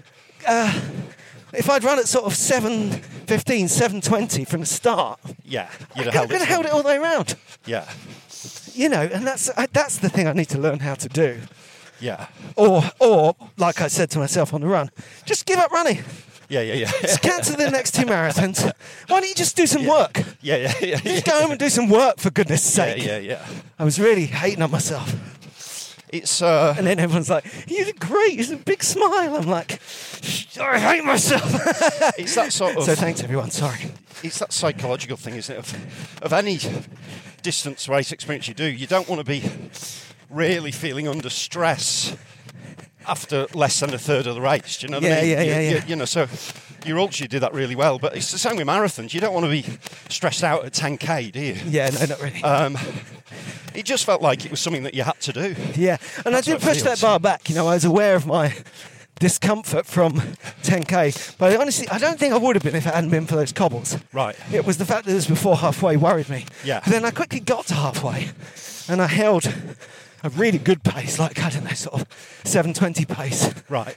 if I'd run at sort of 7:15, 7:20 from the start, yeah, I could have held it all the way around. Yeah. And that's the thing I need to learn how to do. Yeah. Or like I said to myself on the run, just give up running. Yeah. Just cancel the next 2 marathons. Why don't you just do some work? Yeah. Just go home and do some work, for goodness sake. Yeah. I was really hating on myself. It's and then everyone's like, "You did great. You did a big smile." I'm like, I hate myself. It's that sort of. So thanks everyone. Sorry. It's that psychological thing, isn't it? Of any distance race experience you do, you don't want to be really feeling under stress after less than a third of the race. Do you know what I mean? Yeah. So your ultra, you did that really well, but it's the same with marathons. You don't want to be stressed out at 10k, do you? Yeah, no, not really. It just felt like it was something that you had to do. Yeah, and I did push that bar back. I was aware of my discomfort from 10k, but honestly, I don't think I would have been if it hadn't been for those cobbles. Right. It was the fact that it was before halfway worried me. Yeah. But then I quickly got to halfway, and I held a really good pace, sort of 7:20 pace. Right.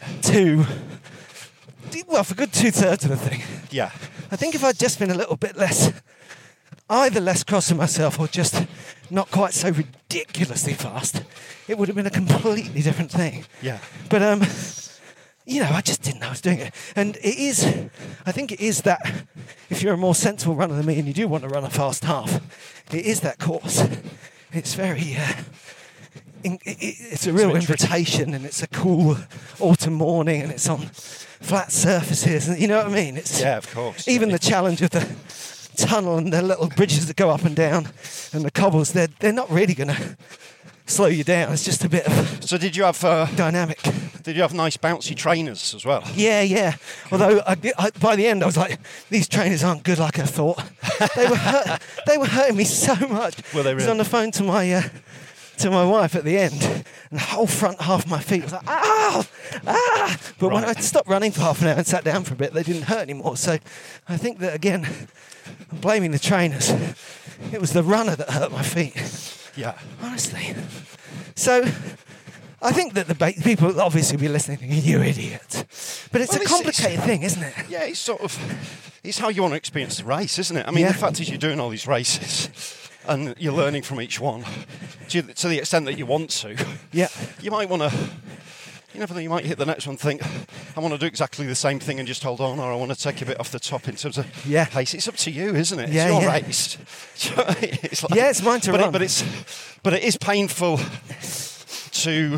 For good 2/3 of the thing. Yeah. I think if I'd just been a little bit either less cross with myself or just not quite so ridiculously fast, it would have been a completely different thing. Yeah. But, I just didn't know I was doing it. And I think it is that, if you're a more sensible runner than me and you do want to run a fast half, it is that course. It's very, it's a real invitation, and it's a cool autumn morning, and it's on flat surfaces, and you know what I mean? Yeah, of course. Even the challenge of the tunnel and the little bridges that go up and down and the cobbles, they're not really going to slow you down. It's just a bit of So did you have dynamic. Did you have nice bouncy trainers as well? Yeah. Although by the end I was like, these trainers aren't good like I thought. They were hurting me so much. Were they I was really? on the phone to my wife at the end, and the whole front half of my feet was like, ah. But when I stopped running for half an hour and sat down for a bit, they didn't hurt anymore. So I think that again, I'm blaming the trainers. It was the runner that hurt my feet. Yeah. Honestly. So I think that the people will obviously be listening thinking, you idiot. But it's a complicated thing, isn't it? Yeah, it's how you want to experience the race, isn't it? I mean, the fact is you're doing all these races and you're learning from each one to the extent that you want to. Yeah. You might want to, you never know, you might hit the next one and think, I want to do exactly the same thing and just hold on, or I want to take a bit off the top in terms of pace. It's up to you, isn't it? It's your race. It's like, it's mine to run. But it is painful to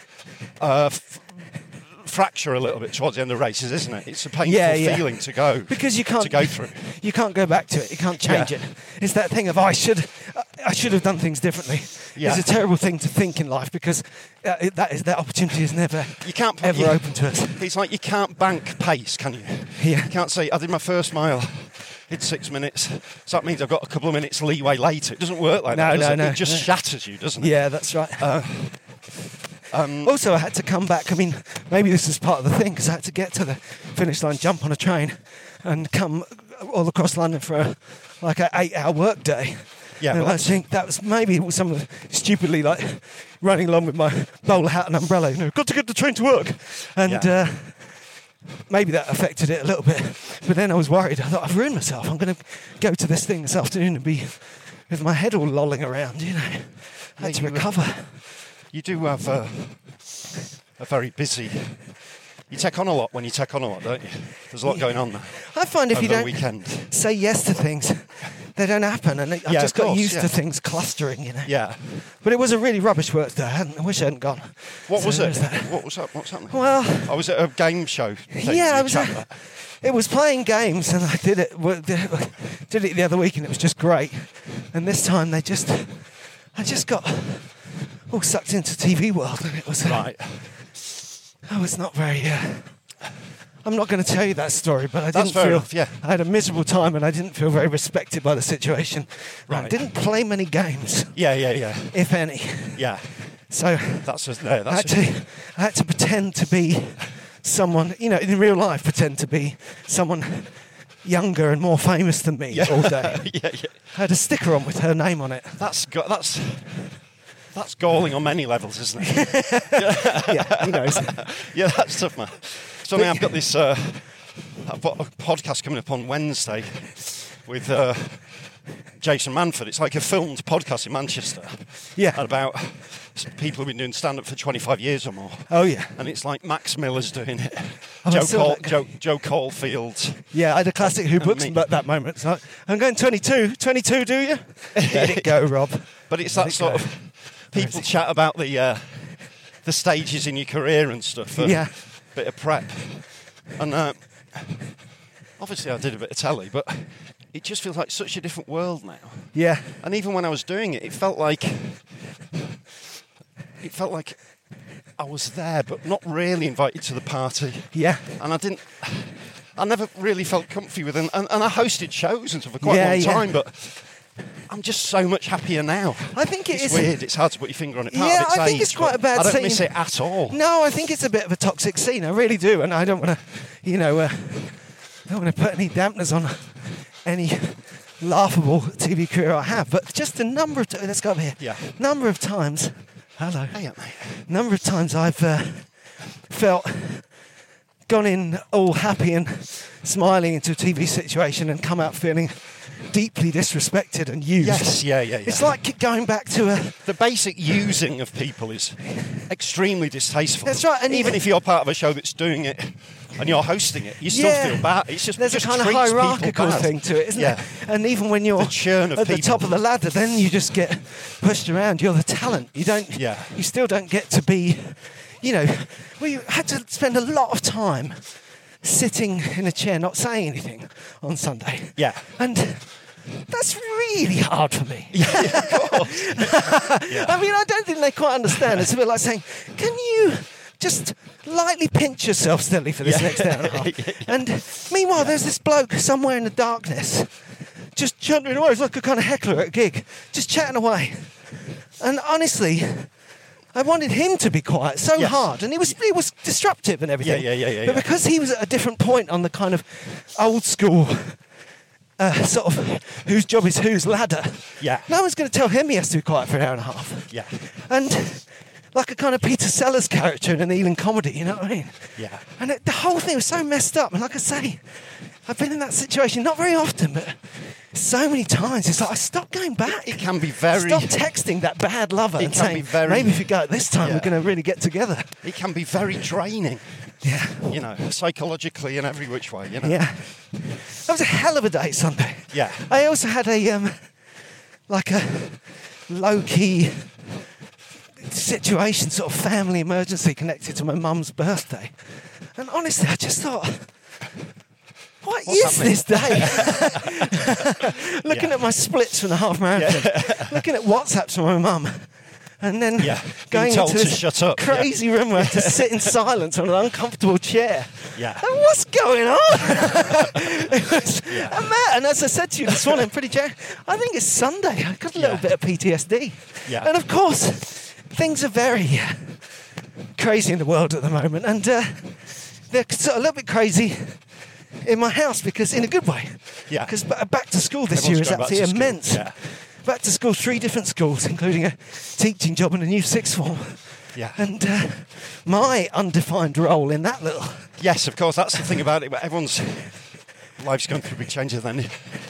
fracture a little bit towards the end of races, isn't it? It's a painful feeling to go because you can't go through. You can't go back to it. You can't change it. It's that thing of I should have done things differently. Yeah. It's a terrible thing to think in life because that opportunity is never ever open to us. It's like you can't bank pace, can you? Yeah. You can't say I did my first mile. It's 6 minutes, so that means I've got a couple of minutes leeway later. It doesn't work like that, does it? No. It just shatters you, doesn't it? Yeah, that's right. Also, I had to come back. I mean, maybe this is part of the thing, because I had to get to the finish line, jump on a train, and come all across London for an 8-hour work day. Yeah, and I think that was maybe some of the stupidly running along with my bowler hat and umbrella. Got to get the train to work, and maybe that affected it a little bit. But then I was worried. I thought, I've ruined myself. I'm going to go to this thing this afternoon and be with my head all lolling around. I had to recover. You do have a very busy. You take on a lot when you take on a lot, don't you? There's a lot going on there. I find if you don't weekend. say yes to things, they don't happen, and I've just got used to things clustering, Yeah. But it was a really rubbish work day. I wish I hadn't gone. What was it? What was that? What's happening? Well, I was at a game show. It was playing games, and I did it the other week, and it was just great. And this time I just got all sucked into TV world, and it was right. I was not very. I'm not going to tell you that story, but I That's didn't feel. enough, yeah. I had a miserable time, and I didn't feel very respected by the situation. Right. I didn't play many games. Yeah. If any. Yeah. So I had to pretend to be someone, in real life, pretend to be someone younger and more famous than me all day. yeah. I had a sticker on with her name on it. That's galling on many levels, isn't it? Yeah, who knows? Yeah, that's tough, man. So I mean, I've got this. I've got a podcast coming up on Wednesday with Jason Manford. It's like a filmed podcast in Manchester. Yeah. And about people who've been doing stand-up for 25 years or more. Oh, yeah. And it's like Max Miller's doing it. Joe Caulfield. Yeah, I had a classic Who Books at that moment. So I'm going 22. 22, do you? Let it go, Rob. But it's that sort of people chat about the stages in your career and stuff. Bit of prep. And obviously I did a bit of telly, but it just feels like such a different world now. Yeah. And even when I was doing it, it felt like I was there, but not really invited to the party. Yeah. And I never really felt comfy with them. And I hosted shows and stuff for quite a long time, but I'm just so much happier now. I think it's weird. It's hard to put your finger on it. I think it's quite a bad scene. I don't miss it at all. No, I think it's a bit of a toxic scene. I really do, and I don't want to, don't want to put any dampeners on any laughable TV career I have. But just a number of let's go over here. Yeah. Number of times. Hello. Hey, mate. Number of times I've gone in all happy and smiling into a TV situation and come out feeling deeply disrespected and used. Yes, yeah. It's like going back to the basic using of people is extremely distasteful. That's right, and even if you're part of a show that's doing it and you're hosting it, you still feel bad. It's just there's just a kind of treats hierarchical thing to it, isn't there? And even when you're the churn of at the people. top of the ladder, then you just get pushed around. You're the talent. You don't. Yeah. You still don't get to be. We had to spend a lot of time sitting in a chair, not saying anything on Sunday. Yeah. And That's really hard for me. Yeah, of course. I mean, I don't think they quite understand. It's a bit like saying, can you just lightly pinch yourself steadily for this next hour and a half? And meanwhile, there's this bloke somewhere in the darkness just chuntering away. It's like a kind of heckler at a gig, just chatting away. And honestly, I wanted him to be quiet so hard, and he was disruptive and everything. But because he was at a different point on the kind of old school sort of whose job is whose ladder, no one's going to tell him he has to be quiet for an hour and a half. Yeah. And like a kind of Peter Sellers character in an Ealing comedy, you know what I mean? Yeah. And the whole thing was so messed up. And like I say, I've been in that situation, not very often, but so many times. It's like, I stop going back. It can be very... Stop texting that bad lover and saying, maybe if you go this time, we're going to really get together. It can be very draining. Yeah. You know, psychologically in every which way, you know. Yeah. That was a hell of a day Sunday. Yeah. I also had a, like a low-key situation, sort of family emergency connected to my mum's birthday. And honestly, I just thought, what is this day? Looking at my splits from the half marathon, looking at WhatsApps from my mum, and then going into this crazy room where I had to sit in silence on an uncomfortable chair. Yeah. And what's going on? It was a mad. And as I said to you this morning, I think it's Sunday. I got a little bit of PTSD. Yeah. And of course, things are very crazy in the world at the moment, and they're sort of a little bit crazy in my house, because in a good way. Yeah. Because back to school this year is absolutely immense. Yeah. Back to school, 3 different schools, including a teaching job and a new sixth form. Yeah. And my undefined role in that little... Yes, of course, that's the thing about it. But everyone's life's going through big changes. Then,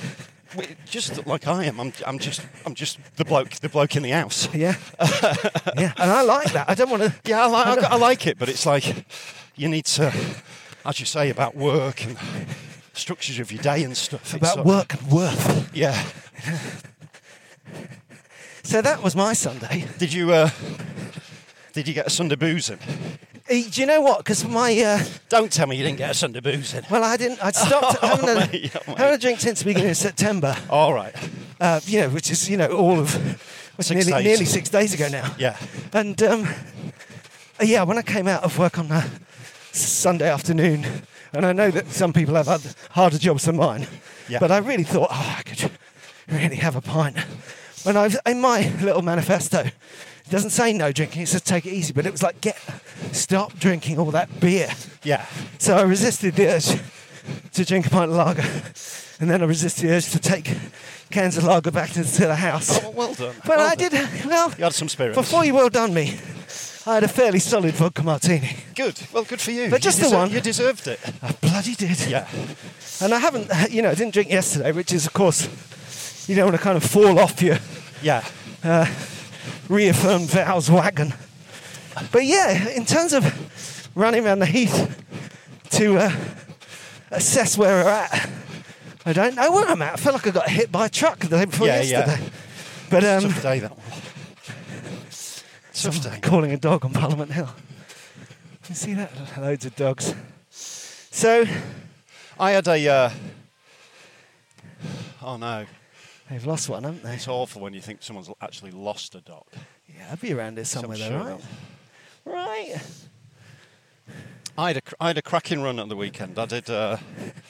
just like I am, I'm just the bloke in the house. Yeah. Yeah, and I like that. I don't want to... Yeah, I like it, but it's like you need to, as you say, about work and structures of your day and stuff. About work and worth. Yeah. So that was my Sunday. Did you get a Sunday booze in? Do you know what? Because my... Don't tell me you didn't get a Sunday booze in. Well, I didn't. I'd stopped having a drink since the beginning of September. All right. Which is, all of... nearly 6 days ago now. Yeah. And, when I came out of work on a Sunday afternoon, and I know that some people have had harder jobs than mine, but I really thought, I could really have a pint. When in my little manifesto, it doesn't say no drinking, it says take it easy, but it was like, stop drinking all that beer. Yeah. So I resisted the urge to drink a pint of lager, and then I resisted the urge to take cans of lager back into the house. Oh, well done. But I did, you had some spirit. Before you well done me, I had a fairly solid vodka martini. Good. Well, good for you. But just the one. You deserved it. I bloody did. Yeah. And I haven't, I didn't drink yesterday, which is, of course, you don't want to kind of fall off your reaffirmed vows wagon. But yeah, in terms of running around the heath to assess where we're at, I don't know where I'm at. I feel like I got hit by a truck the day before yesterday. Yeah. But tough day, that one. Tough day. Calling a dog on Parliament Hill. You see that? Loads of dogs. So I had a... oh no. They've lost one, haven't they? It's awful when you think someone's actually lost a dog. Yeah, I'd be around here somewhere though, right? Right. I had a cracking run at the weekend. I did... I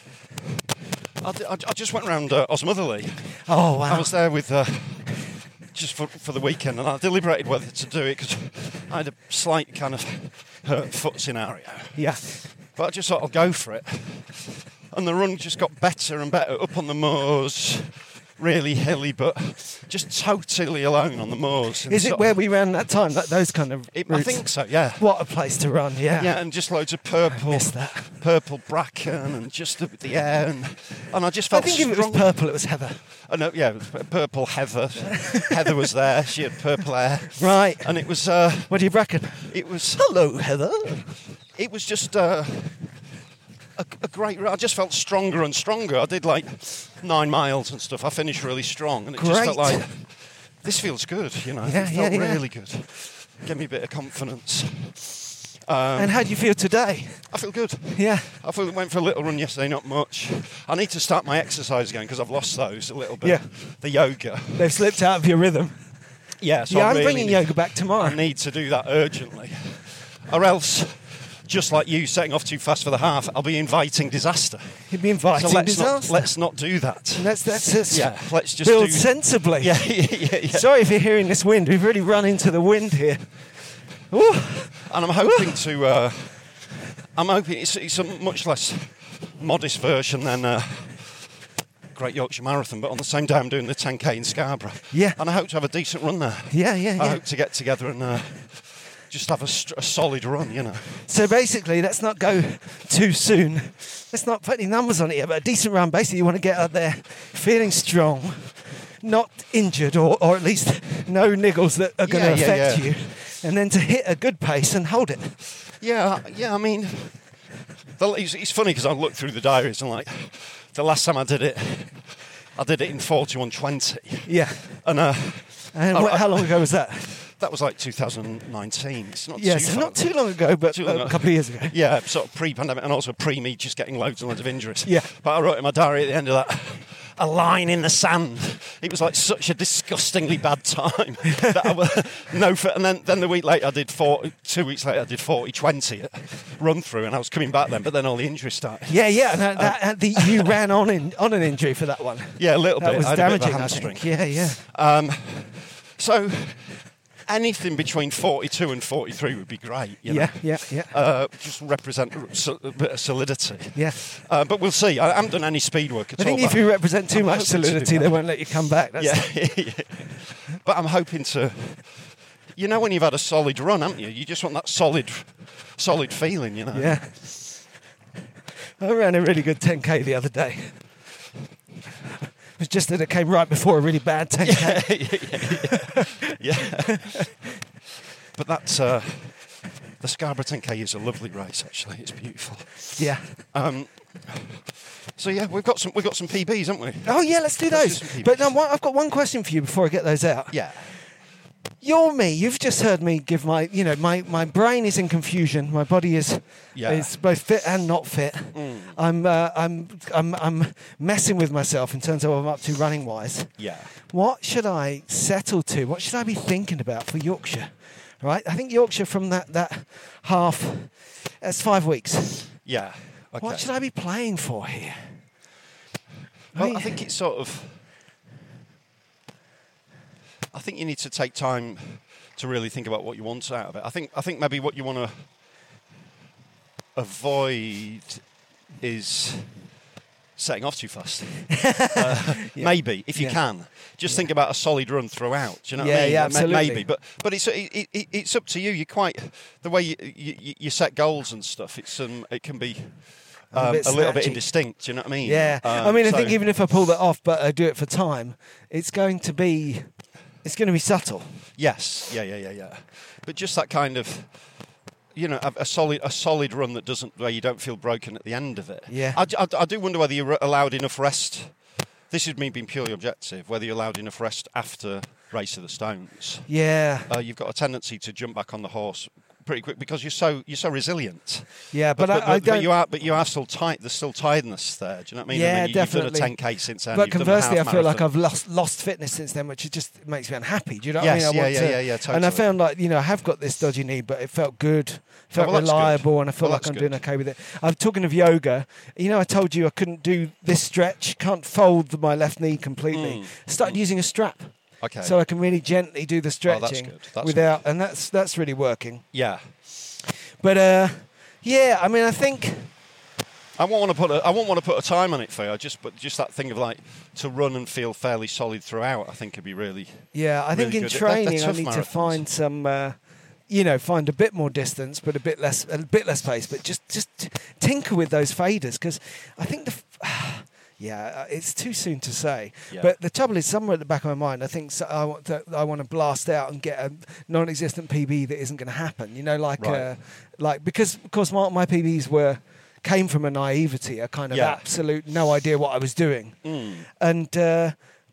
just went around Osmotherley. Oh, wow. I was there with... just for the weekend, and I deliberated whether to do it because I had a slight kind of hurt foot scenario. Yeah. But I just thought I'll go for it. And the run just got better and better up on the moors. Really hilly, but just totally alone on the moors. Is it where we ran that time? Those kind of routes? I think so, yeah. What a place to run, yeah. Yeah, and just loads of purple. I missed that. Purple bracken and just the air. And I just felt I think if it was purple, it was heather. Oh, no, yeah, it was purple heather. Heather was there. She had purple hair. Right. And it was... what do you bracken? It was... Hello, Heather. It was just... a great... I just felt stronger and stronger. I did 9 miles and stuff. I finished really strong. And it just felt like, this feels good, Yeah, it felt really good. Gave me a bit of confidence. And how do you feel today? I feel good. Yeah. I went for a little run yesterday, not much. I need to start my exercise again because I've lost those a little bit. Yeah. The yoga. They've slipped out of your rhythm. Yeah, so I'm really bringing yoga back tomorrow. I need to do that urgently. Or else, just like you setting off too fast for the half, I'll be inviting disaster. You'd be inviting So disaster. let's not do that. Let's Let's just build do sensibly. Yeah. Sorry if you're hearing this wind. We've really run into the wind here. Ooh. And I'm hoping to. I'm hoping it's a much less modest version than Great Yorkshire Marathon, but on the same day I'm doing the 10k in Scarborough. Yeah. And I hope to have a decent run there. Yeah. I hope to get together and just have a solid run, you know. So basically, let's not go too soon. Let's not put any numbers on it yet, but a decent run. Basically, you want to get out there feeling strong, not injured, or at least no niggles that are going to affect you, and then to hit a good pace and hold it. Yeah, I mean, it's funny because I look through the diaries and, like, the last time I did it in 41:20. Yeah. And how long ago was that? That was like 2019. It's not not too long ago, but a couple of years ago. Yeah, sort of pre-pandemic and also pre-me just getting loads and loads of injuries. Yeah. But I wrote in my diary at the end of that, a line in the sand. It was like such a disgustingly bad time. And then the week later I did 2 weeks later I did 40:20 run through, and I was coming back then, but then all the injuries started. Yeah. You ran on an injury for that one. Yeah, a little bit. That was I had damaging, a bit of a I hamstring. think. Yeah. So anything between 42 and 43 would be great. You know? Yeah. Just represent a bit of solidity. Yeah. But we'll see. I haven't done any speed work at all. I think if you represent too much hoping to do solidity, that. they won't let you come back. Yeah. But I'm hoping to. You know, when you've had a solid run, haven't you? You just want that solid feeling. You know. Yeah. I ran a really good 10k the other day. It was just that it came right before a really bad 10k. Yeah. But that's the Scarborough 10k is a lovely race. Actually, it's beautiful. Yeah. So yeah, we've got some PBs, haven't we? Oh yeah, let's do those. But I've got one question for you before I get those out. Yeah. You're me. You've just heard me give my brain is in confusion. My body is both fit and not fit. I'm messing with myself in terms of what I'm up to running wise. Yeah. What should I settle to? What should I be thinking about for Yorkshire? Right. I think Yorkshire from that half. That's 5 weeks. Yeah. Okay. What should I be playing for here? Well, I think it's sort of. I think you need to take time to really think about what you want out of it. I think maybe what you want to avoid is setting off too fast. Maybe if you can, just think about a solid run throughout. Do you know what I mean? Yeah, absolutely. Maybe, but it's up to you. You quite the way you set goals and stuff. It can be. A little bit indistinct, do you know what I mean? Yeah. I think even if I pull that off, but I do it for time, it's going to be subtle. Yes. Yeah. But just that kind of, a solid run where you don't feel broken at the end of it. Yeah. I do wonder whether you're allowed enough rest. This is me being purely objective. Whether you're allowed enough rest after Race of the Stones. Yeah. You've got a tendency to jump back on the horse pretty quick because you're so resilient. Yeah, but I don't. But you are still tight. There's still tiredness there. Do you know what I mean? Yeah, definitely. definitely. You've done a 10k since then. But you've done a conversely, I half feel like marathon. I've lost fitness since then, which just makes me unhappy. Do you know Yes, what I mean? Yeah, totally. And I found I have got this dodgy knee, but it felt good, that's reliable, good. and I feel like I'm that's doing good. okay with it. I'm talking of yoga. I told you I couldn't do this stretch. Can't fold my left knee completely. Started using a strap. Okay. So I can really gently do the stretching good. without, and that's really working. Yeah. But I think I won't want to put a time on it for you. But just that thing of like to run and feel fairly solid throughout. I think would be really. Yeah, I think really in good. training They're I need tough to marathons. find some, find a bit more distance, but a bit less pace. But just tinker with those faders because I think it's too soon to say. Yeah. But the trouble is, somewhere at the back of my mind, I think I want to blast out and get a non-existent PB that isn't going to happen. Because of course my PBs came from a naivety, a kind of absolute no idea what I was doing, and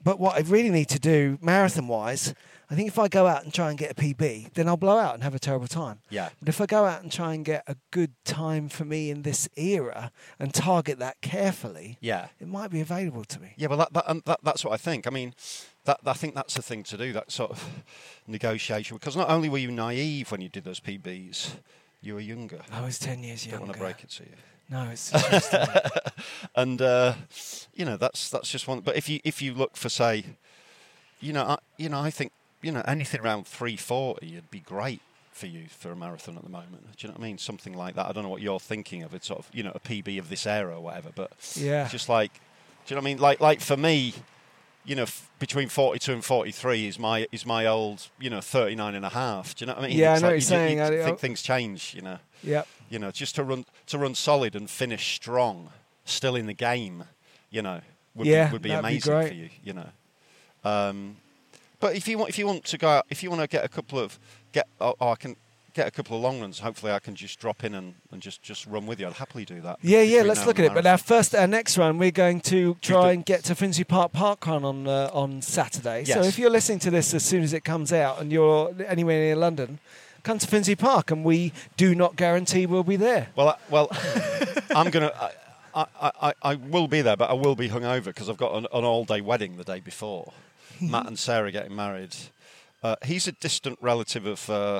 But what I really need to do, marathon-wise, I think if I go out and try and get a PB, then I'll blow out and have a terrible time. Yeah. But if I go out and try and get a good time for me in this era and target that carefully, it might be available to me. Yeah, well, that's what I think. I mean, I think that's the thing to do, that sort of negotiation. Because not only were you naive when you did those PBs, you were younger. I was 10 years younger. Don't want to break it to you. No, it's interesting. And, that's just one. But if you look for, say, I think, anything around 3:40 would be great for you for a marathon at the moment. Do you know what I mean? Something like that. I don't know what you're thinking of. It's sort of, a PB of this era or whatever. But just like, do you know what I mean? Like for me, between 42 and 43 is my old, 39 and a half. Do you know what I mean? Yeah, it's I know like what you're saying. You think things change, Yeah. Just to run solid and finish strong, still in the game, would be amazing for you, But if you want to go out, if you want to get a couple of I can get a couple of long runs. Hopefully, I can just drop in and just run with you. I'd happily do that. Yeah. Let's look at it. But our next run, we're going to try and get to Finsbury Park Parkrun on Saturday. Yes. So if you're listening to this as soon as it comes out and you're anywhere near London, come to Finsbury Park, and we do not guarantee we'll be there. Well, I'm gonna. I will be there, but I will be hungover because I've got an all-day wedding the day before. Matt and Sarah getting married. He's a distant relative of.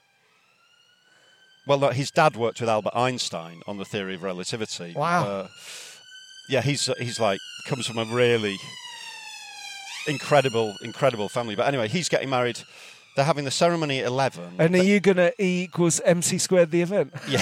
No, his dad worked with Albert Einstein on the theory of relativity. Wow. He's like comes from a really incredible family. But anyway, he's getting married. They're having the ceremony at 11. And are you going to E equals MC squared the event? Yeah.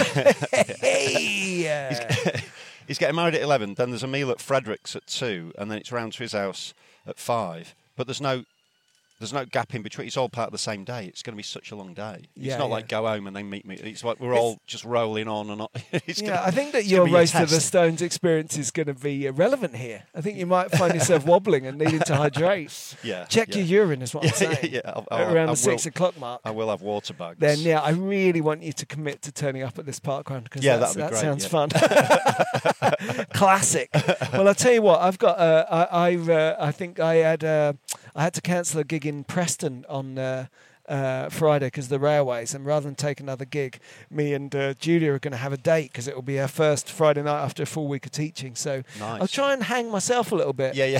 Hey! He's getting married at 11. Then there's a meal at Frederick's at 2, and then it's round to his house at 5. But there's no gap in between. It's all part of the same day. It's going to be such a long day. It's not like go home and then meet me. It's like we're all just rolling on and on. I think that your Race to the Stones experience is going to be relevant here. I think you might find yourself wobbling and needing to hydrate. Check your urine is what I'm saying. Around the 6 o'clock mark. I will have water bags. Then, I really want you to commit to turning up at this parkrun because that sounds fun. Classic. Well, I'll tell you what. I've got. I think I had to cancel a gig in Preston on Friday because of the railways, and rather than take another gig, me and Julia are going to have a date because it will be our first Friday night after a full week of teaching. So nice. I'll try and hang myself a little bit. Yeah.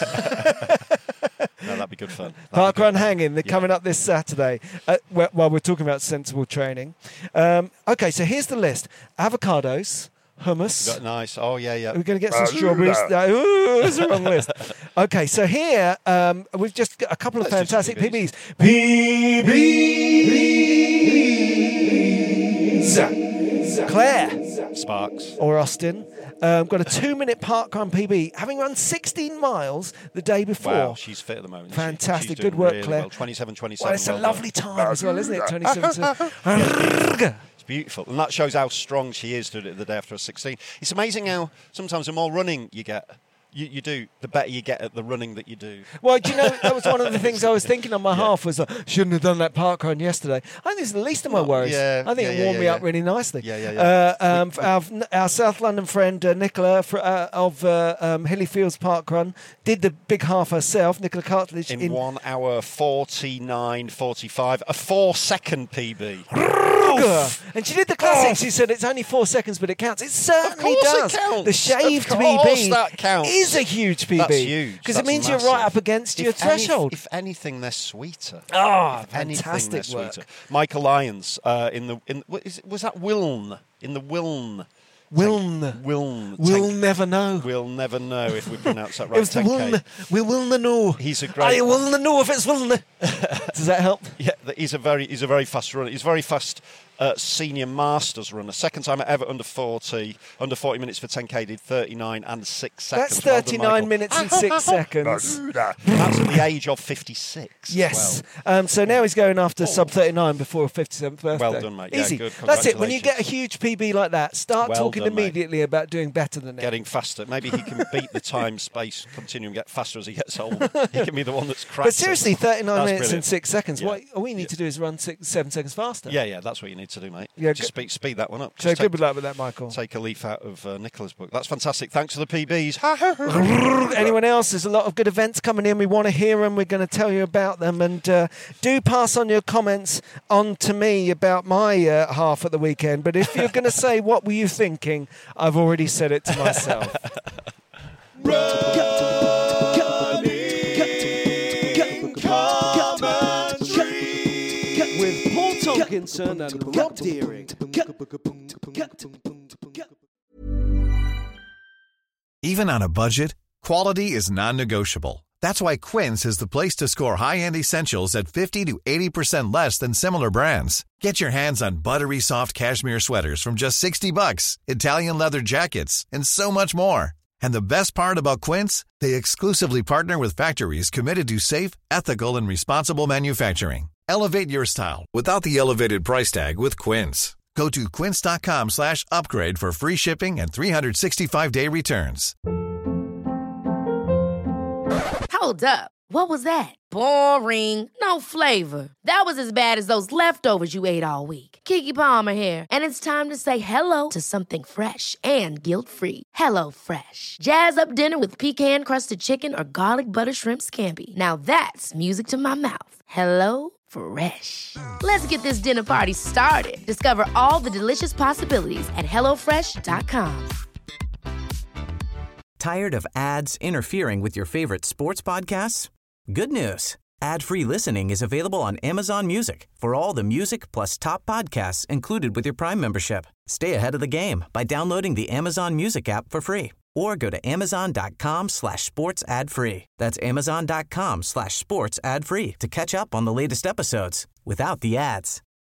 No, that'd be good fun. Parkrun hanging. They're coming up this Saturday. While we're talking about sensible training. Okay, so here's the list: avocados. Hummus. Nice. Oh, yeah. We're going to get some strawberries. Ooh, that's the wrong list. Okay, so here we've just got a couple of fantastic PBs. PBs. Claire. Sparks. Or Austin. Got a 2-minute parkrun PB, having run 16 miles the day before. Wow, she's fit at the moment. Fantastic. She's Good work, really Claire. Well. 27. Well, it's a lovely time as well, isn't it? 27. Beautiful, and that shows how strong she is doing it the day after a 16. It's amazing how sometimes the more running you get, you do, the better you get at the running that you do. Well, do you know, that was one of the things I was thinking on my half was, shouldn't have done that parkrun yesterday. I think it's the least of my worries. I think it warmed me up really nicely. Our South London friend, Nicola of Hilly Fields Parkrun, did the big half herself, Nicola Cartledge. In 1 hour 49:45, a 4-second PB. And she did the classic. She said it's only 4 seconds, but it counts. It certainly does. It counts. The shaved PB that counts. Is a huge PB. That's huge. Because it means you're right up against your threshold. If anything, they're sweeter. Fantastic work. Sweeter. Michael Lyons was that Wiln? In the Wiln. Wiln. We'll never know. We'll never know if we pronounce that right. It was the Wiln. We will know. He's a great. I will know if it's Wiln. Does that help? Yeah, he's a very fast runner. He's a very fast senior masters runner. Second time ever under 40 minutes for 10k. Did 39 and 6 seconds. That's 39 minutes and 6 seconds. That's at the age of 56. Yes. Well. So now he's going after sub 39 before 57th birthday. Well done, mate. Easy. Yeah, good. That's it. When you get a huge PB like that, start talking immediately about doing better than that. Getting faster. Maybe he can beat the time, space, continue and get faster as he gets older. He can be the one that's cracked. But seriously, 39 minutes and 6 seconds. Yeah. What all we need to do is run 7 seconds faster. Yeah, that's what you need. need to do, mate. Yeah, just speed that one up. So good luck with that, Michael. Take a leaf out of Nicola's book. That's fantastic. Thanks for the PBs. Anyone else? There's a lot of good events coming in. We want to hear them. We're going to tell you about them. And do pass on your comments on to me about my half at the weekend. But if you're going to say, what were you thinking? I've already said it to myself. With Paul Tonkinson and Rob Deering. Even on a budget, quality is non-negotiable. That's why Quince is the place to score high-end essentials at 50 to 80% less than similar brands. Get your hands on buttery soft cashmere sweaters from just $60, Italian leather jackets, and so much more. And the best part about Quince, they exclusively partner with factories committed to safe, ethical, and responsible manufacturing. Elevate your style without the elevated price tag with Quince. Go to quince.com/upgrade for free shipping and 365-day returns. Hold up. What was that? Boring. No flavor. That was as bad as those leftovers you ate all week. Keke Palmer here, and it's time to say hello to something fresh and guilt-free. Hello Fresh. Jazz up dinner with pecan-crusted chicken or garlic butter shrimp scampi. Now that's music to my mouth. Hello Fresh. Let's get this dinner party started. Discover all the delicious possibilities at HelloFresh.com. Tired of ads interfering with your favorite sports podcasts? Good news. Ad-free listening is available on Amazon Music for all the music plus top podcasts included with your Prime membership. Stay ahead of the game by downloading the Amazon Music app for free or go to amazon.com/sports ad free. That's amazon.com/sports ad free to catch up on the latest episodes without the ads.